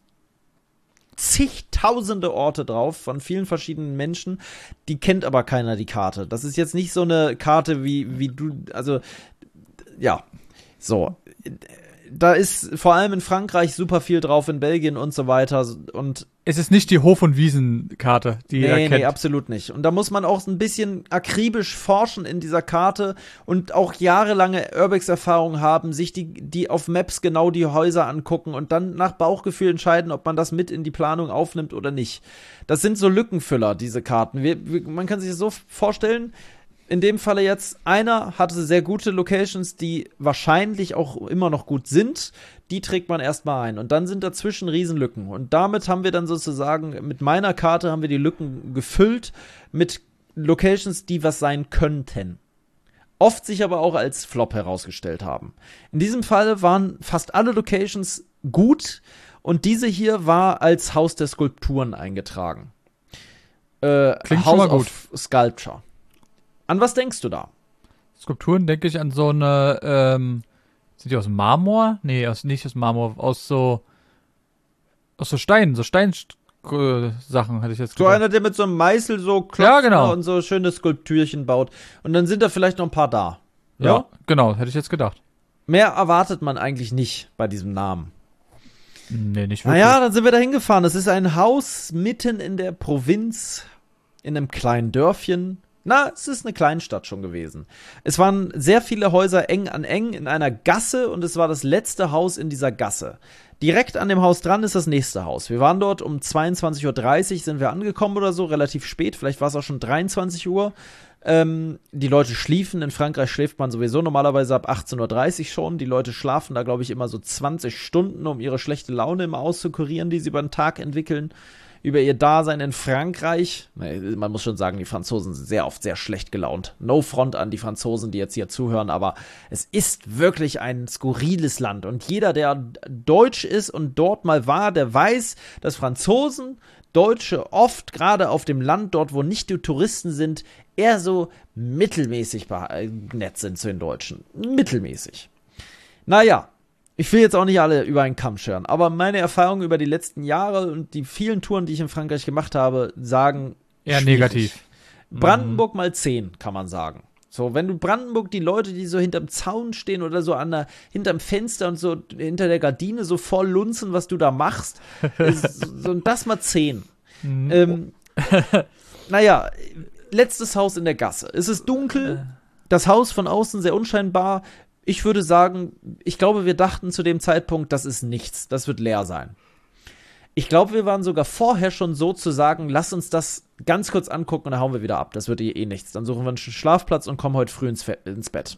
zigtausende Orte drauf von vielen verschiedenen Menschen. Die kennt aber keiner, die Karte. Das ist jetzt nicht so eine Karte wie, wie du, also, ja, so. Da ist vor allem in Frankreich super viel drauf, in Belgien und so weiter. Und es ist nicht die Hof- und Wiesenkarte, die jeder nee, kennt. Nee, absolut nicht. Und da muss man auch ein bisschen akribisch forschen in dieser Karte und auch jahrelange Urbex-Erfahrung haben, sich die, die auf Maps genau die Häuser angucken und dann nach Bauchgefühl entscheiden, ob man das mit in die Planung aufnimmt oder nicht. Das sind so Lückenfüller, diese Karten. Wir, wir, man kann sich das so vorstellen, in dem Falle jetzt, einer hatte sehr gute Locations, die wahrscheinlich auch immer noch gut sind. Die trägt man erstmal ein. Und dann sind dazwischen Riesenlücken. Und damit haben wir dann sozusagen, mit meiner Karte haben wir die Lücken gefüllt mit Locations, die was sein könnten. Oft sich aber auch als Flop herausgestellt haben. In diesem Fall waren fast alle Locations gut. Und diese hier war als Haus der Skulpturen eingetragen. Äh, Klingt House schon mal gut. of Sculpture. An was denkst du da? Skulpturen denke ich an so eine, ähm, sind die aus Marmor? Nee, aus, nicht aus Marmor, aus so, aus so Steinen, so Steinsachen hatte ich jetzt So gedacht. einer, der mit so einem Meißel so klopft Ja, genau. und so schöne Skulptürchen baut. Und dann sind da vielleicht noch ein paar da. Ja, genau, hätte ich jetzt gedacht. Mehr erwartet man eigentlich nicht bei diesem Namen. Nee, nicht wirklich. Naja, dann sind wir da hingefahren. Es ist ein Haus mitten in der Provinz, in einem kleinen Dörfchen. Na, es ist eine Kleinstadt schon gewesen. Es waren sehr viele Häuser eng an eng in einer Gasse und es war das letzte Haus in dieser Gasse. Direkt an dem Haus dran ist das nächste Haus. Wir waren dort um zweiundzwanzig Uhr dreißig sind wir angekommen oder so, relativ spät. Vielleicht war es auch schon dreiundzwanzig Uhr. Ähm, die Leute schliefen. In Frankreich schläft man sowieso normalerweise ab achtzehn Uhr dreißig schon. Die Leute schlafen da, glaube ich, immer so zwanzig Stunden, um ihre schlechte Laune immer auszukurieren, die sie über den Tag entwickeln. Über ihr Dasein in Frankreich. Man muss schon sagen, die Franzosen sind sehr oft sehr schlecht gelaunt. No front an die Franzosen, die jetzt hier zuhören, aber es ist wirklich ein skurriles Land. Und jeder, der deutsch ist und dort mal war, der weiß, dass Franzosen, Deutsche oft, gerade auf dem Land, dort wo nicht die Touristen sind, eher so mittelmäßig nett sind zu den Deutschen. Mittelmäßig. Naja. Ich will jetzt auch nicht alle über einen Kamm scheren, aber meine Erfahrungen über die letzten Jahre und die vielen Touren, die ich in Frankreich gemacht habe, sagen eher schwierig. negativ. Brandenburg mal zehn, kann man sagen. So, wenn du Brandenburg, die Leute, die so hinterm Zaun stehen oder so an der, hinterm Fenster und so hinter der Gardine so voll lunzen, was du da machst, ist, so, das mal zehn. Mhm. Ähm, naja, letztes Haus in der Gasse. Es ist dunkel, das Haus von außen sehr unscheinbar. Ich würde sagen, ich glaube, wir dachten zu dem Zeitpunkt, das ist nichts, das wird leer sein. Ich glaube, wir waren sogar vorher schon so zu sagen, lass uns das ganz kurz angucken und dann hauen wir wieder ab. Das wird eh, eh nichts. Dann suchen wir einen Schlafplatz und kommen heute früh ins, Fe- ins Bett.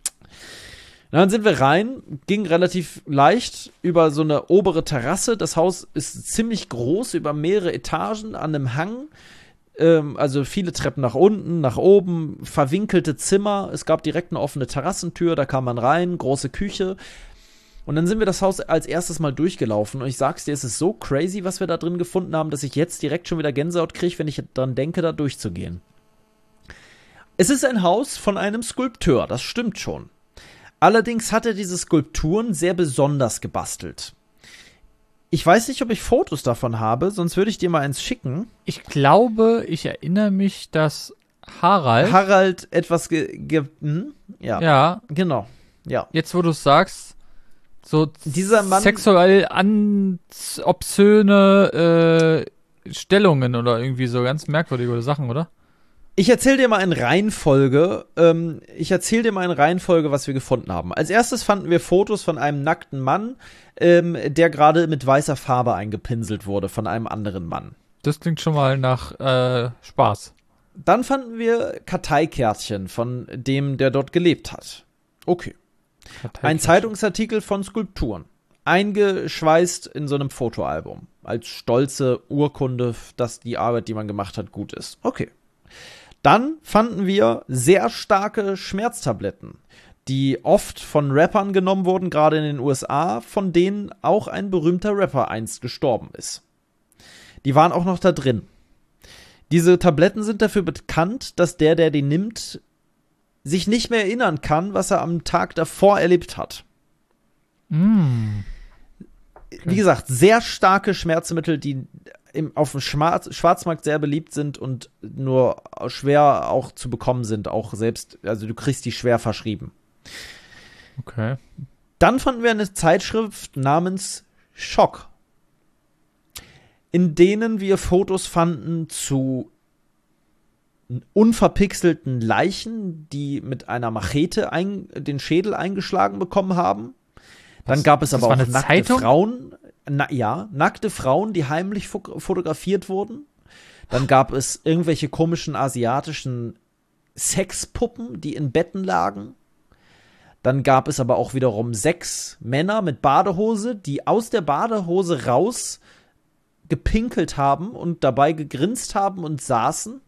Na, dann sind wir rein, ging relativ leicht über so eine obere Terrasse. Das Haus ist ziemlich groß, über mehrere Etagen an einem Hang. Also viele Treppen nach unten, nach oben, verwinkelte Zimmer. Es gab direkt eine offene Terrassentür, da kam man rein, große Küche. Und dann sind wir das Haus als erstes mal durchgelaufen. Und ich sag's dir, es ist so crazy, was wir da drin gefunden haben, dass ich jetzt direkt schon wieder Gänsehaut kriege, wenn ich dran denke, da durchzugehen. Es ist ein Haus von einem Skulpteur, das stimmt schon. Allerdings hat er diese Skulpturen sehr besonders gebastelt. Ich weiß nicht, ob ich Fotos davon habe, sonst würde ich dir mal eins schicken. Ich glaube, ich erinnere mich, dass Harald. Harald etwas ge... ge hm? Ja. Ja. Genau. Ja. Jetzt, wo du es sagst, so dieser Mann, sexuell an obszöne äh, Stellungen oder irgendwie so ganz merkwürdige Sachen, oder? Ich erzähl dir mal in Reihenfolge, ähm, ich erzähl dir mal in Reihenfolge, was wir gefunden haben. Als erstes fanden wir Fotos von einem nackten Mann, ähm, der gerade mit weißer Farbe eingepinselt wurde von einem anderen Mann. Das klingt schon mal nach äh, Spaß. Dann fanden wir Karteikärtchen von dem, der dort gelebt hat. Okay. Ein Zeitungsartikel von Skulpturen. eingeschweißt in so einem Fotoalbum. Als stolze Urkunde, dass die Arbeit, die man gemacht hat, gut ist. Okay. Dann fanden wir sehr starke Schmerztabletten, die oft von Rappern genommen wurden, gerade in den U S A, von denen auch ein berühmter Rapper einst gestorben ist. Die waren auch noch da drin. Diese Tabletten sind dafür bekannt, dass der, der die nimmt, sich nicht mehr erinnern kann, was er am Tag davor erlebt hat. Mm. Okay. Wie gesagt, sehr starke Schmerzmittel, die im, auf dem Schwarz, Schwarzmarkt sehr beliebt sind und nur schwer auch zu bekommen sind, auch selbst, also du kriegst die schwer verschrieben. Okay. Dann fanden wir eine Zeitschrift namens Schock, in denen wir Fotos fanden zu unverpixelten Leichen, die mit einer Machete ein, den Schädel eingeschlagen bekommen haben. Dann Was? gab es Das aber war auch eine nackte Zeitung? Frauen, na, ja, nackte Frauen, die heimlich fo- fotografiert wurden. Dann gab es irgendwelche komischen asiatischen Sexpuppen, die in Betten lagen. Dann gab es aber auch wiederum sechs Männer mit Badehose, die aus der Badehose raus gepinkelt haben und dabei gegrinst haben und saßen.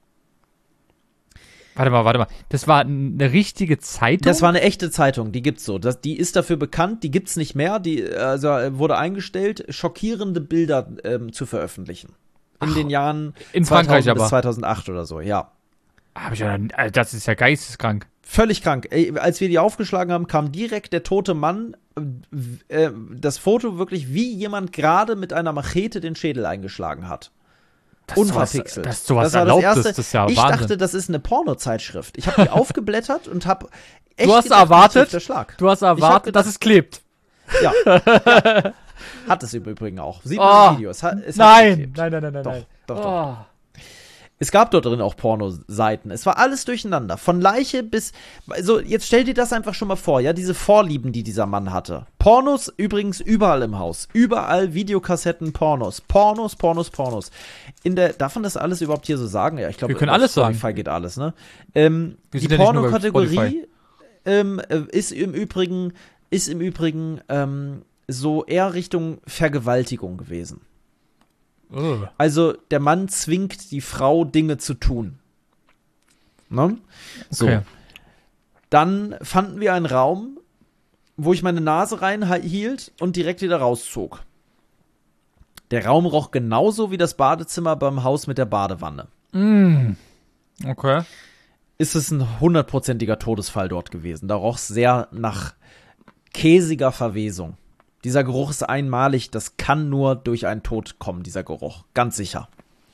Warte mal, warte mal. Das war eine richtige Zeitung? Das war eine echte Zeitung, die gibt's so. Das, die ist dafür bekannt, die gibt's nicht mehr. Die also, wurde eingestellt, schockierende Bilder ähm, zu veröffentlichen. In Ach, den Jahren in zweitausend Frankreich bis aber. zweitausendacht oder so, ja. Hab ich ja, noch- das ist ja geisteskrank. Völlig krank. Ey, als wir die aufgeschlagen haben, kam direkt der tote Mann, äh, das Foto wirklich wie jemand gerade mit einer Machete den Schädel eingeschlagen hat. Dass Unverpixelt. sowas- Dass sowas war erlaubt erste, ist, das ist ja ich Wahnsinn. dachte, das ist eine Pornozeitschrift. Ich habe die aufgeblättert und habe echt Du hast gedacht, erwartet? das ist der Schlag. Du hast Ich hab erwartet, gedacht- dass es klebt. Ja. ja. Hat es im Übrigen auch. Sieht man Oh, im Video. Es hat, es hat Nein. geklebt. nein, nein, nein, nein, Doch, nein. doch, doch. Oh. Es gab dort drin auch Pornoseiten. Es war alles durcheinander. Von Leiche bis. Also, jetzt stell dir das einfach schon mal vor, ja, diese Vorlieben, die dieser Mann hatte. Pornos übrigens überall im Haus. Überall Videokassetten, Pornos. Pornos, Pornos, Pornos. In der, darf man das alles überhaupt hier so sagen? Ja, ich glaube, Wir können alles sagen. Spotify geht alles, ne? Ähm, Wir die sind ja nicht nur bei Pornokategorie ähm, äh, ist im Übrigen, ist im Übrigen ähm, so eher Richtung Vergewaltigung gewesen. Oh. Also der Mann zwingt die Frau, Dinge zu tun. Ne? So. Okay. Dann fanden wir einen Raum, wo ich meine Nase reinhielt und direkt wieder rauszog. Der Raum roch genauso wie das Badezimmer beim Haus mit der Badewanne. Mm. Okay. Ist es ein hundertprozentiger Todesfall dort gewesen. Da roch es sehr nach käsiger Verwesung. Dieser Geruch ist einmalig, das kann nur durch einen Tod kommen, dieser Geruch. Ganz sicher.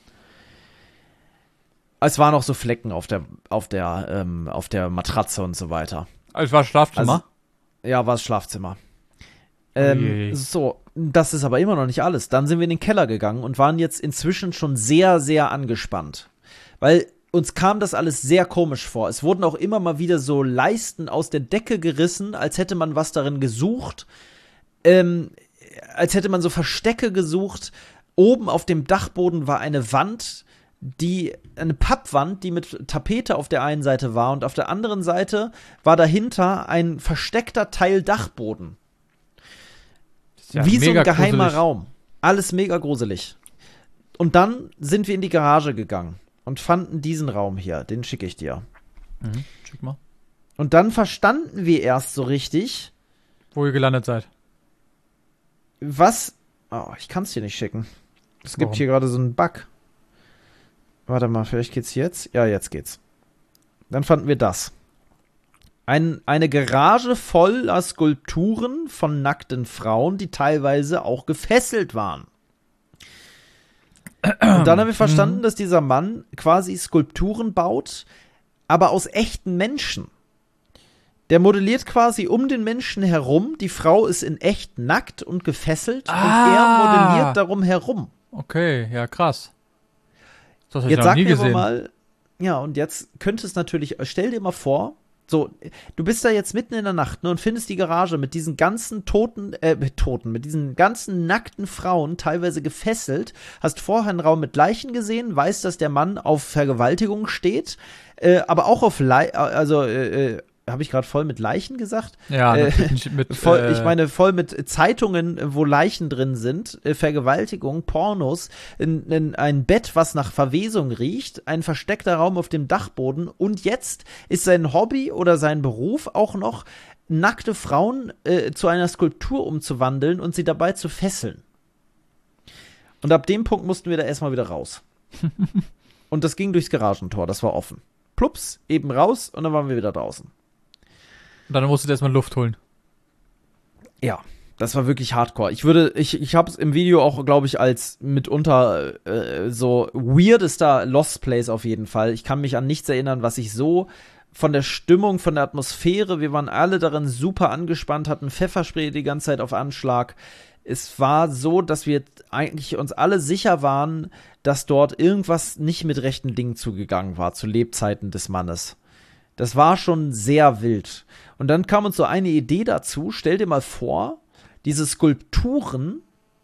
Es waren auch so Flecken auf der, auf der, ähm, auf der Matratze und so weiter. Also es war Schlafzimmer? Also, ja, war das Schlafzimmer. Ähm, Ui. so, das ist aber immer noch nicht alles. Dann sind wir in den Keller gegangen und waren jetzt inzwischen schon sehr, sehr angespannt. Weil uns kam das alles sehr komisch vor. Es wurden auch immer mal wieder so Leisten aus der Decke gerissen, als hätte man was darin gesucht. Ähm, als hätte man so Verstecke gesucht. Oben auf dem Dachboden war eine Wand, die, eine Pappwand, die mit Tapete auf der einen Seite war und auf der anderen Seite war dahinter ein versteckter Teil Dachboden. Ja, Wie so ein mega geheimer gruselig. Raum. Alles mega gruselig. Und dann sind wir in die Garage gegangen und fanden diesen Raum hier. Den schicke ich dir. Mhm. Schick mal. Und dann verstanden wir erst so richtig, Wo ihr gelandet seid. was. Oh, ich kann es dir nicht schicken. Es gibt Warum? hier gerade so einen Bug. Warte mal, vielleicht geht's jetzt? Ja, jetzt geht's. Dann fanden wir das. Ein, eine Garage voller Skulpturen von nackten Frauen, die teilweise auch gefesselt waren. Und dann haben wir verstanden, dass dieser Mann quasi Skulpturen baut, aber aus echten Menschen. Der modelliert quasi um den Menschen herum. Die Frau ist in echt nackt und gefesselt Ah. und er modelliert darum herum. Okay, ja, krass. Das hab ich Jetzt noch sag nie mir aber gesehen. mal, ja, und jetzt könnte es natürlich, stell dir mal vor, so, du bist da jetzt mitten in der Nacht, ne, und findest die Garage mit diesen ganzen toten, äh, mit Toten, mit diesen ganzen nackten Frauen, teilweise gefesselt, hast vorher einen Raum mit Leichen gesehen, weißt, dass der Mann auf Vergewaltigung steht, äh, aber auch auf, Le also, äh, habe ich gerade voll mit Leichen gesagt? Ja, äh, mit, mit voll, äh, ich meine voll mit Zeitungen, wo Leichen drin sind, äh, Vergewaltigung, Pornos, in, in ein Bett, was nach Verwesung riecht, ein versteckter Raum auf dem Dachboden und jetzt ist sein Hobby oder sein Beruf auch noch, nackte Frauen äh, zu einer Skulptur umzuwandeln und sie dabei zu fesseln. Und ab dem Punkt mussten wir da erstmal wieder raus. Und das ging durchs Garagentor, das war offen. Plups, eben raus und dann waren wir wieder draußen. Und dann musst du erstmal Luft holen. Ja, das war wirklich hardcore. Ich würde, ich, ich habe es im Video auch, glaube ich, als mitunter äh, so weirdester Lost Place auf jeden Fall. Ich kann mich an nichts erinnern, was ich so von der Stimmung, von der Atmosphäre, wir waren alle darin super angespannt, hatten Pfefferspray die ganze Zeit auf Anschlag. Es war so, dass wir eigentlich uns alle sicher waren, dass dort irgendwas nicht mit rechten Dingen zugegangen war, zu Lebzeiten des Mannes. Das war schon sehr wild. Und dann kam uns so eine Idee dazu, stell dir mal vor, diese Skulpturen,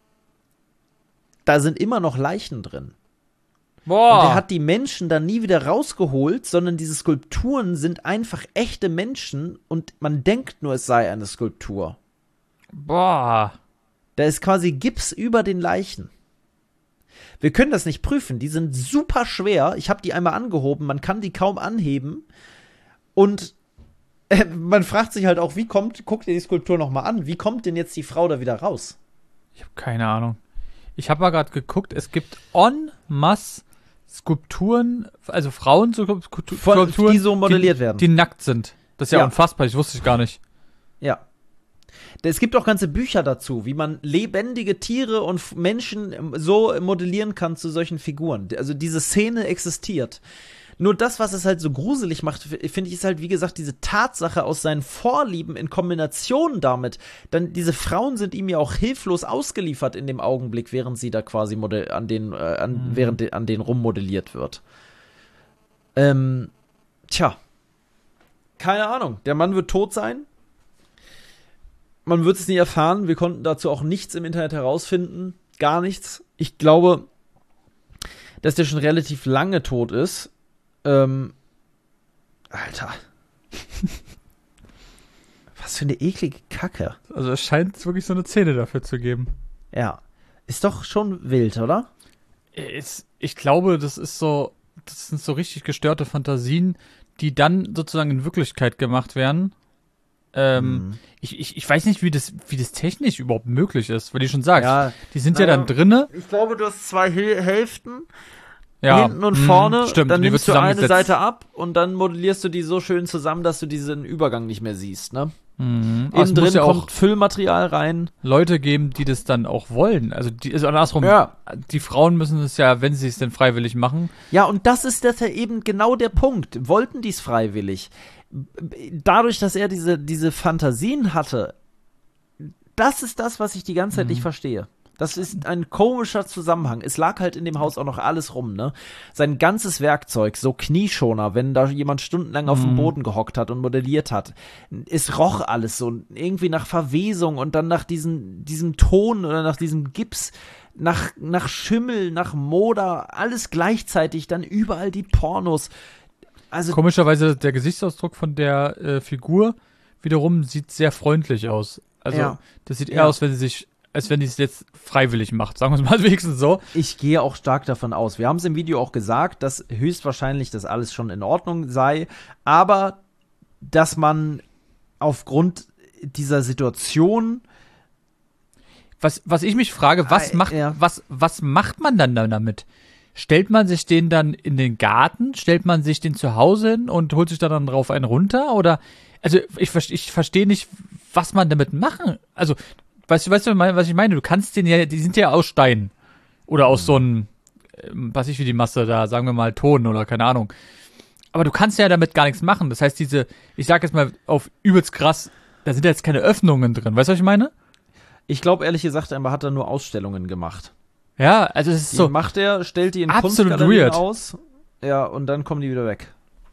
da sind immer noch Leichen drin. Boah. Und er hat die Menschen dann nie wieder rausgeholt, sondern diese Skulpturen sind einfach echte Menschen und man denkt nur, es sei eine Skulptur. Boah. Da ist quasi Gips über den Leichen. Wir können das nicht prüfen, die sind super schwer. Ich habe die einmal angehoben, man kann die kaum anheben. Und äh, man fragt sich halt auch, wie kommt, guck dir die Skulptur nochmal an, wie kommt denn jetzt die Frau da wieder raus? Ich habe keine Ahnung. Ich habe mal gerade geguckt, es gibt en masse Skulpturen, also Frauenskulpturen, Von, die so modelliert die, werden. die nackt sind. Das ist ja, Ja. unfassbar, ich wusste ich gar nicht. Ja. Es gibt auch ganze Bücher dazu, wie man lebendige Tiere und F- Menschen so modellieren kann zu solchen Figuren. Also diese Szene existiert. Nur das, was es halt so gruselig macht, finde ich, ist halt, wie gesagt, diese Tatsache aus seinen Vorlieben in Kombination damit. Dann, diese Frauen sind ihm ja auch hilflos ausgeliefert in dem Augenblick, während sie da quasi modell, an den, äh, an, Mhm. während de, an denen rummodelliert wird. Ähm, tja. Keine Ahnung. Der Mann wird tot sein. Man wird es nie erfahren. Wir konnten dazu auch nichts im Internet herausfinden. Gar nichts. Ich glaube, dass der schon relativ lange tot ist. Ähm, Alter. Was für eine eklige Kacke. Also es scheint wirklich so eine Szene dafür zu geben. Ja. Ist doch schon wild, oder? Es, ich glaube, das ist so, das sind so richtig gestörte Fantasien, die dann sozusagen in Wirklichkeit gemacht werden. Ähm, Mhm. ich, ich, ich weiß nicht, wie das, wie das technisch überhaupt möglich ist, weil du schon sagst, Ja, die sind ja na, dann drinne. Ich glaube, du hast zwei Hil- Hälften. Ja, Hinten und mh, vorne, stimmt, dann die wird nimmst du eine zusammengesetzt. Seite ab und dann modellierst du die so schön zusammen, dass du diesen Übergang nicht mehr siehst, ne? Mhm. Aber es Innen muss drin ja auch kommt Füllmaterial rein. Leute geben, die das dann auch wollen. Also, die, also andersrum, Ja. die Frauen müssen es ja, wenn sie es denn freiwillig machen. Ja, und das ist das ja eben genau der Punkt. Wollten die es freiwillig? Dadurch, dass er diese, diese Fantasien hatte, das ist das, was ich die ganze Zeit Mhm. nicht verstehe. Das ist ein komischer Zusammenhang. Es lag halt in dem Haus auch noch alles rum, ne? Sein ganzes Werkzeug, so Knieschoner, wenn da jemand stundenlang auf dem Mhm. Boden gehockt hat und modelliert hat. Es roch alles so irgendwie nach Verwesung und dann nach diesen, diesem Ton oder nach diesem Gips, nach, nach Schimmel, nach Moder, alles gleichzeitig, dann überall die Pornos. Also, Komischerweise, der Gesichtsausdruck von der äh, Figur wiederum sieht sehr freundlich aus. Also, Ja. das sieht eher Ja. aus, wenn sie sich, als wenn die es jetzt freiwillig macht. Sagen wir es mal wenigstens so. ich gehe auch stark davon aus. Wir haben es im Video auch gesagt, dass höchstwahrscheinlich das alles schon in Ordnung sei, aber dass man aufgrund dieser Situation Was, was ich mich frage, was Ah, macht, ja. was, was macht man dann damit? Stellt man sich den dann in den Garten? Stellt man sich den zu Hause hin und holt sich da dann drauf einen runter? Oder, also, ich, verste- ich verstehe nicht, was man damit machen. Also, weißt du, weißt du, was ich meine? Du kannst den ja, die sind ja aus Stein. Oder aus so einem, ähm, was ich wie die Masse da, sagen wir mal, Ton oder keine Ahnung. Aber du kannst ja damit gar nichts machen. Das heißt, diese, ich sag jetzt mal auf übelst krass, da sind ja jetzt keine Öffnungen drin. Weißt du, was ich meine? Ich glaube, ehrlich gesagt, er hat da nur Ausstellungen gemacht. Ja, also es ist Die so. macht er, stellt die in Absolut Kunstgalerien weird. aus. Ja, und dann kommen die wieder weg.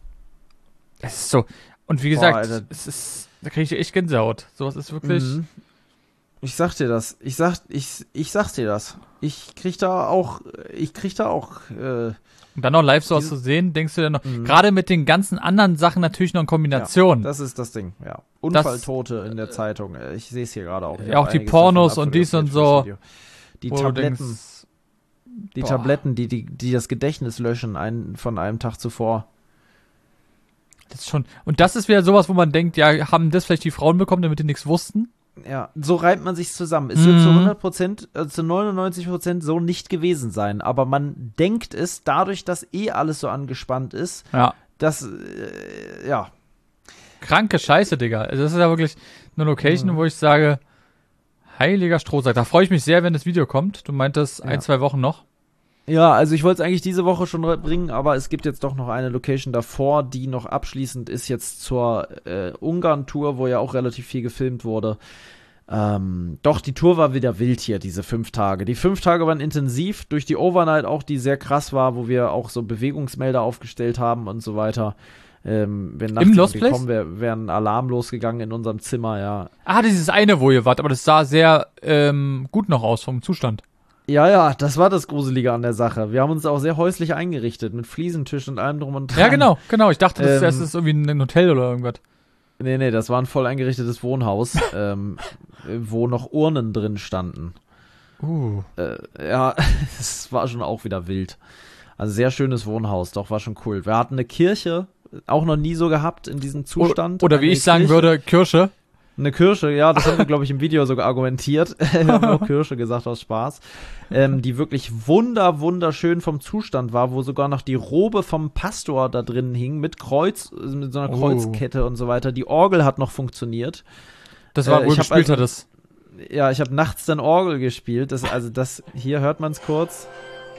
Es ist so. Und wie gesagt, Boah, Alter. es ist, da kriege ich echt Gänsehaut. Sowas ist wirklich. Mhm. Ich sag dir das. Ich sag, ich, ich sag's dir das. Ich krieg da auch, ich krieg da auch, äh, Und dann noch live sowas zu sehen, denkst du dann noch, mhm. gerade mit den ganzen anderen Sachen natürlich noch in Kombination. Ja, das ist das Ding, ja. Unfalltote das, in der Zeitung. Ich sehe es hier gerade auch. Ja, auch die Pornos und dies und so. Die Tabletten, denkst, die boah. Tabletten, die, die, die das Gedächtnis löschen ein, von einem Tag zuvor. Das ist schon, und das ist wieder sowas, wo man denkt, ja, haben das vielleicht die Frauen bekommen, damit die nichts wussten? Ja, so reibt man sich zusammen. Es wird mhm. zu hundert Prozent, äh, zu neunundneunzig Prozent so nicht gewesen sein. Aber man denkt es, dadurch, dass eh alles so angespannt ist, ja. dass, äh, ja. Kranke Scheiße, Digga. Also das ist ja wirklich eine Location, mhm. wo ich sage, heiliger Strohsack. Da freue ich mich sehr, wenn das Video kommt. Du meintest ja. ein, zwei Wochen noch. Ja, also ich wollte es eigentlich diese Woche schon bringen, aber es gibt jetzt doch noch eine Location davor, die noch abschließend ist jetzt zur äh, Ungarn-Tour, wo ja auch relativ viel gefilmt wurde. Ähm, doch, die Tour war wieder wild hier, diese fünf Tage. Die fünf Tage waren intensiv, durch die Overnight auch, die sehr krass war, wo wir auch so Bewegungsmelder aufgestellt haben und so weiter. Ähm, wenn nachts gekommen wäre, wäre ein Alarm losgegangen in unserem Zimmer, ja. Ah, dieses eine, wo ihr wart, aber das sah sehr ähm, gut noch aus vom Zustand. Ja, ja, das war das Gruselige an der Sache. Wir haben uns auch sehr häuslich eingerichtet, mit Fliesentisch und allem drum und dran. Ja, genau, genau. Ich dachte, das, ähm, das ist irgendwie ein Hotel oder irgendwas. Nee, nee, das war ein voll eingerichtetes Wohnhaus, ähm, wo noch Urnen drin standen. Uh. Äh, ja, das war schon auch wieder wild. Also sehr schönes Wohnhaus, doch, war schon cool. Wir hatten eine Kirche, auch noch nie so gehabt in diesem Zustand. Oder, oder wie ich sagen würde, Kirche. Eine Kirsche, ja, das haben wir, glaube ich, im Video sogar argumentiert. Wir haben auch Kirsche gesagt aus Spaß. Ähm, die wirklich wunder, wunderschön vom Zustand war, wo sogar noch die Robe vom Pastor da drin hing, mit Kreuz, mit so einer oh. Kreuzkette und so weiter. Die Orgel hat noch funktioniert. Das war, äh, wo du gespielt also, hattest. Ja, ich habe nachts dann Orgel gespielt. Das, also das, hier hört man es kurz.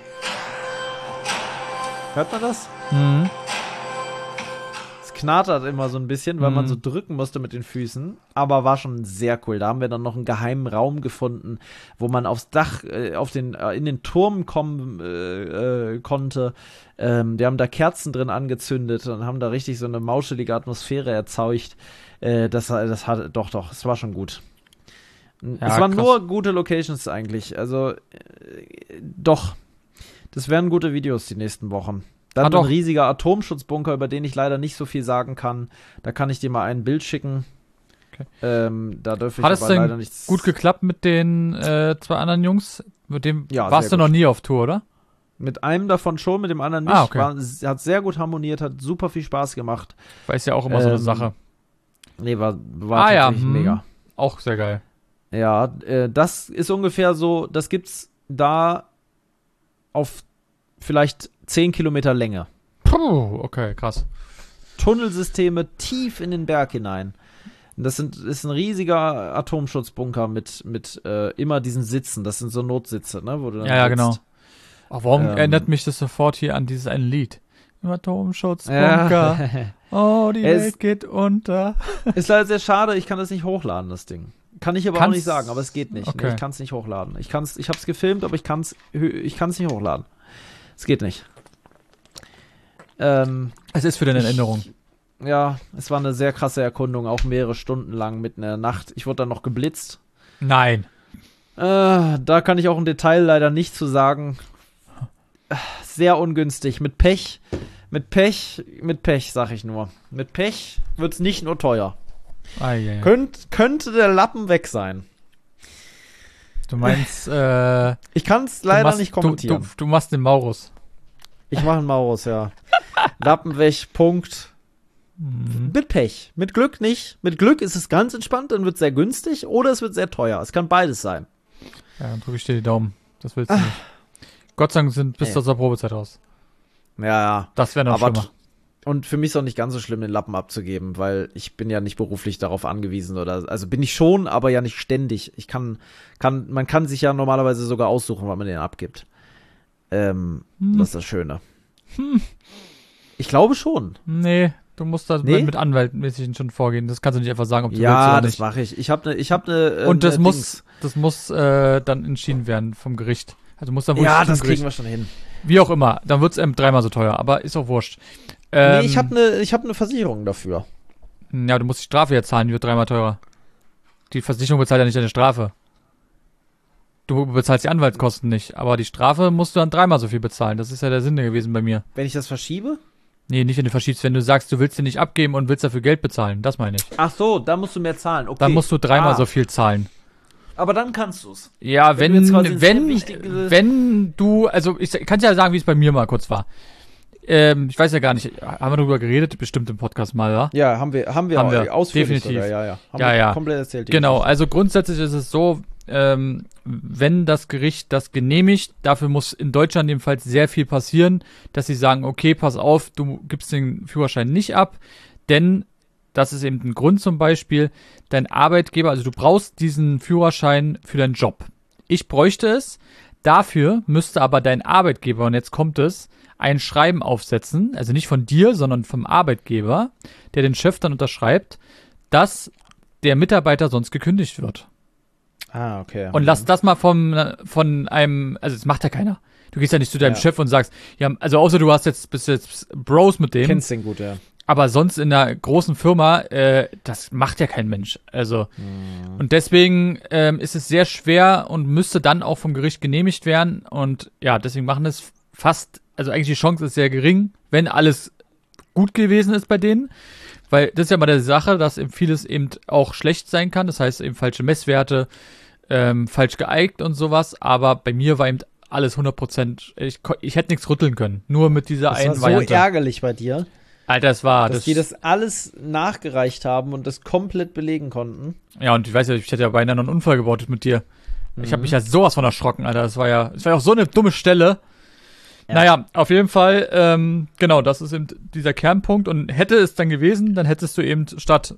Hört man das? Mhm. Knattert immer so ein bisschen, weil mhm. man so drücken musste mit den Füßen, aber war schon sehr cool. Da haben wir dann noch einen geheimen Raum gefunden, wo man aufs Dach, äh, auf den, äh, in den Turm kommen äh, äh, konnte. Ähm, wir haben da Kerzen drin angezündet und haben da richtig so eine mauschelige Atmosphäre erzeugt. Äh, das, das hat, doch, doch, es war schon gut. Ja, es waren krass. Nur gute Locations eigentlich, also äh, doch. Das wären gute Videos die nächsten Wochen. Dann ein riesiger Atomschutzbunker, über den ich leider nicht so viel sagen kann. Da kann ich dir mal ein Bild schicken. Okay. Ähm, da dürfe ich Hat es aber denn leider nichts. Gut geklappt mit den äh, zwei anderen Jungs? Mit dem ja, warst du gut. noch nie auf Tour, oder? Mit einem davon schon, mit dem anderen nicht. Ah, okay. War, hat sehr gut harmoniert, hat super viel Spaß gemacht. Weiß ja auch immer ähm, so eine Sache. Nee, war, war ah, tatsächlich ja. hm. mega. Auch sehr geil. Ja, äh, das ist ungefähr so, das gibt's da auf vielleicht zehn Kilometer Länge. Puh, okay, krass. Tunnelsysteme tief in den Berg hinein. Das sind, ist ein riesiger Atomschutzbunker mit, mit äh, immer diesen Sitzen. Das sind so Notsitze, ne? Wo du dann ja, ja, sitzt. genau. Oh, warum ähm, erinnert mich das sofort hier an dieses eine Lied? Im Atomschutzbunker. Ja. Oh, die es Welt geht unter. Ist leider sehr schade, ich kann das nicht hochladen, das Ding. Kann ich aber Kannst, auch nicht sagen, aber es geht nicht. Okay. Nee, ich kann es nicht hochladen. Ich, kann's, ich habe es gefilmt, aber ich kann es ich kann's nicht hochladen. Es geht nicht. Ähm, es ist für deine Erinnerung. Ja, es war eine sehr krasse Erkundung, auch mehrere Stunden lang mitten in der Nacht. Ich wurde dann noch geblitzt. Nein. Äh, da kann ich auch ein Detail leider nicht zu sagen. Sehr ungünstig. Mit Pech, mit Pech, mit Pech, sag ich nur. Mit Pech wird's nicht nur teuer. Ah, ja, ja. Könnt, könnte der Lappen weg sein. Du meinst, äh, ich kann es leider machst, nicht kommentieren. Du, du, du machst den Maurus. Ich mache einen Maurus, ja. Lappen weg, Punkt. Mhm. Mit Pech. Mit Glück nicht. Mit Glück ist es ganz entspannt, dann wird es sehr günstig oder es wird sehr teuer. Es kann beides sein. Ja, dann drücke ich dir die Daumen. Das willst du ah. nicht. Gott sei Dank sind bis zur Probezeit raus. Ja, ja. Das wäre noch aber schlimmer. Und für mich ist es auch nicht ganz so schlimm, den Lappen abzugeben, weil ich bin ja nicht beruflich darauf angewiesen oder, also bin ich schon, aber ja nicht ständig. Ich kann, kann, man kann sich ja normalerweise sogar aussuchen, wann man den abgibt. Ähm, hm. Das ist das Schöne. Hm. Ich glaube schon. Nee, du musst da nee? mit Anwaltmäßig schon vorgehen. Das kannst du nicht einfach sagen, ob du ja, willst oder nicht. Ja, das mache ich. Ich habe eine, ich habe eine. Und das äh, muss, Dings. das muss äh, dann entschieden werden vom Gericht. Also muss dann ja, das kriegen wir schon hin. Wie auch immer, dann wird es ähm, dreimal so teuer, aber ist auch wurscht. Ähm, nee, ich habe eine ich hab ne Versicherung dafür. Ja, du musst die Strafe ja zahlen, die wird dreimal teurer. Die Versicherung bezahlt ja nicht deine Strafe. du bezahlst die Anwaltskosten nicht, aber die Strafe musst du dann dreimal so viel bezahlen. Das ist ja der Sinn gewesen bei mir. Wenn ich das verschiebe? Nee, nicht wenn du verschiebst, wenn du sagst, du willst den nicht abgeben und willst dafür Geld bezahlen. Das meine ich. Ach so, da musst du mehr zahlen. Okay. Dann musst du dreimal ah. so viel zahlen. Aber dann kannst du's. Ja, wenn, Wenn du wenn, jetzt quasi wenn, ein sehr wichtiges- wenn du, also ich kann ja sagen, wie es bei mir mal kurz war. Ähm, ich weiß ja gar nicht, haben wir darüber geredet? Bestimmt im Podcast mal, ja? Ja, haben wir, haben wir, Haben wir, ausführlich definitiv. sogar, ja, ja. Haben Ja, wir ja. komplett erzählt. Genau, also grundsätzlich ist es so, ähm, wenn das Gericht das genehmigt, dafür muss in Deutschland jedenfalls sehr viel passieren, dass sie sagen, okay, pass auf, du gibst den Führerschein nicht ab, denn das ist eben ein Grund zum Beispiel, dein Arbeitgeber, also du brauchst diesen Führerschein für deinen Job. Ich bräuchte es, dafür müsste aber dein Arbeitgeber, und jetzt kommt es, ein Schreiben aufsetzen, also nicht von dir, sondern vom Arbeitgeber, der den Chef dann unterschreibt, dass der Mitarbeiter sonst gekündigt wird. Ah, okay. Und lass das mal vom, von einem, also das macht ja keiner. Du gehst ja nicht zu deinem Ja. Chef und sagst, ja, also außer du hast jetzt, bist jetzt Bros mit dem, Kennst den gut, ja. aber sonst in einer großen Firma, äh, das macht ja kein Mensch. Also, Mhm. und deswegen ähm, ist es sehr schwer und müsste dann auch vom Gericht genehmigt werden. Und ja, deswegen machen es fast, also eigentlich die Chance ist sehr gering, wenn alles gut gewesen ist bei denen. Weil das ist ja mal der Sache, dass eben vieles eben auch schlecht sein kann. Das heißt eben falsche Messwerte, ähm, falsch geeignet und sowas. Aber bei mir war eben alles hundert Prozent, ich, ko- ich hätte nichts rütteln können. Nur mit dieser Das einen war so Variante. ärgerlich bei dir, Alter, das war dass das. die das alles nachgereicht haben und das komplett belegen konnten. Ja, und ich weiß ja, ich hätte ja beinahe noch einen Unfall gebaut mit dir. Ich habe Mhm. mich ja sowas von erschrocken, Alter. Das war ja, das war ja auch so eine dumme Stelle. Ja. Naja, auf jeden Fall, ähm, genau, das ist eben dieser Kernpunkt. Und hätte es dann gewesen, dann hättest du eben statt,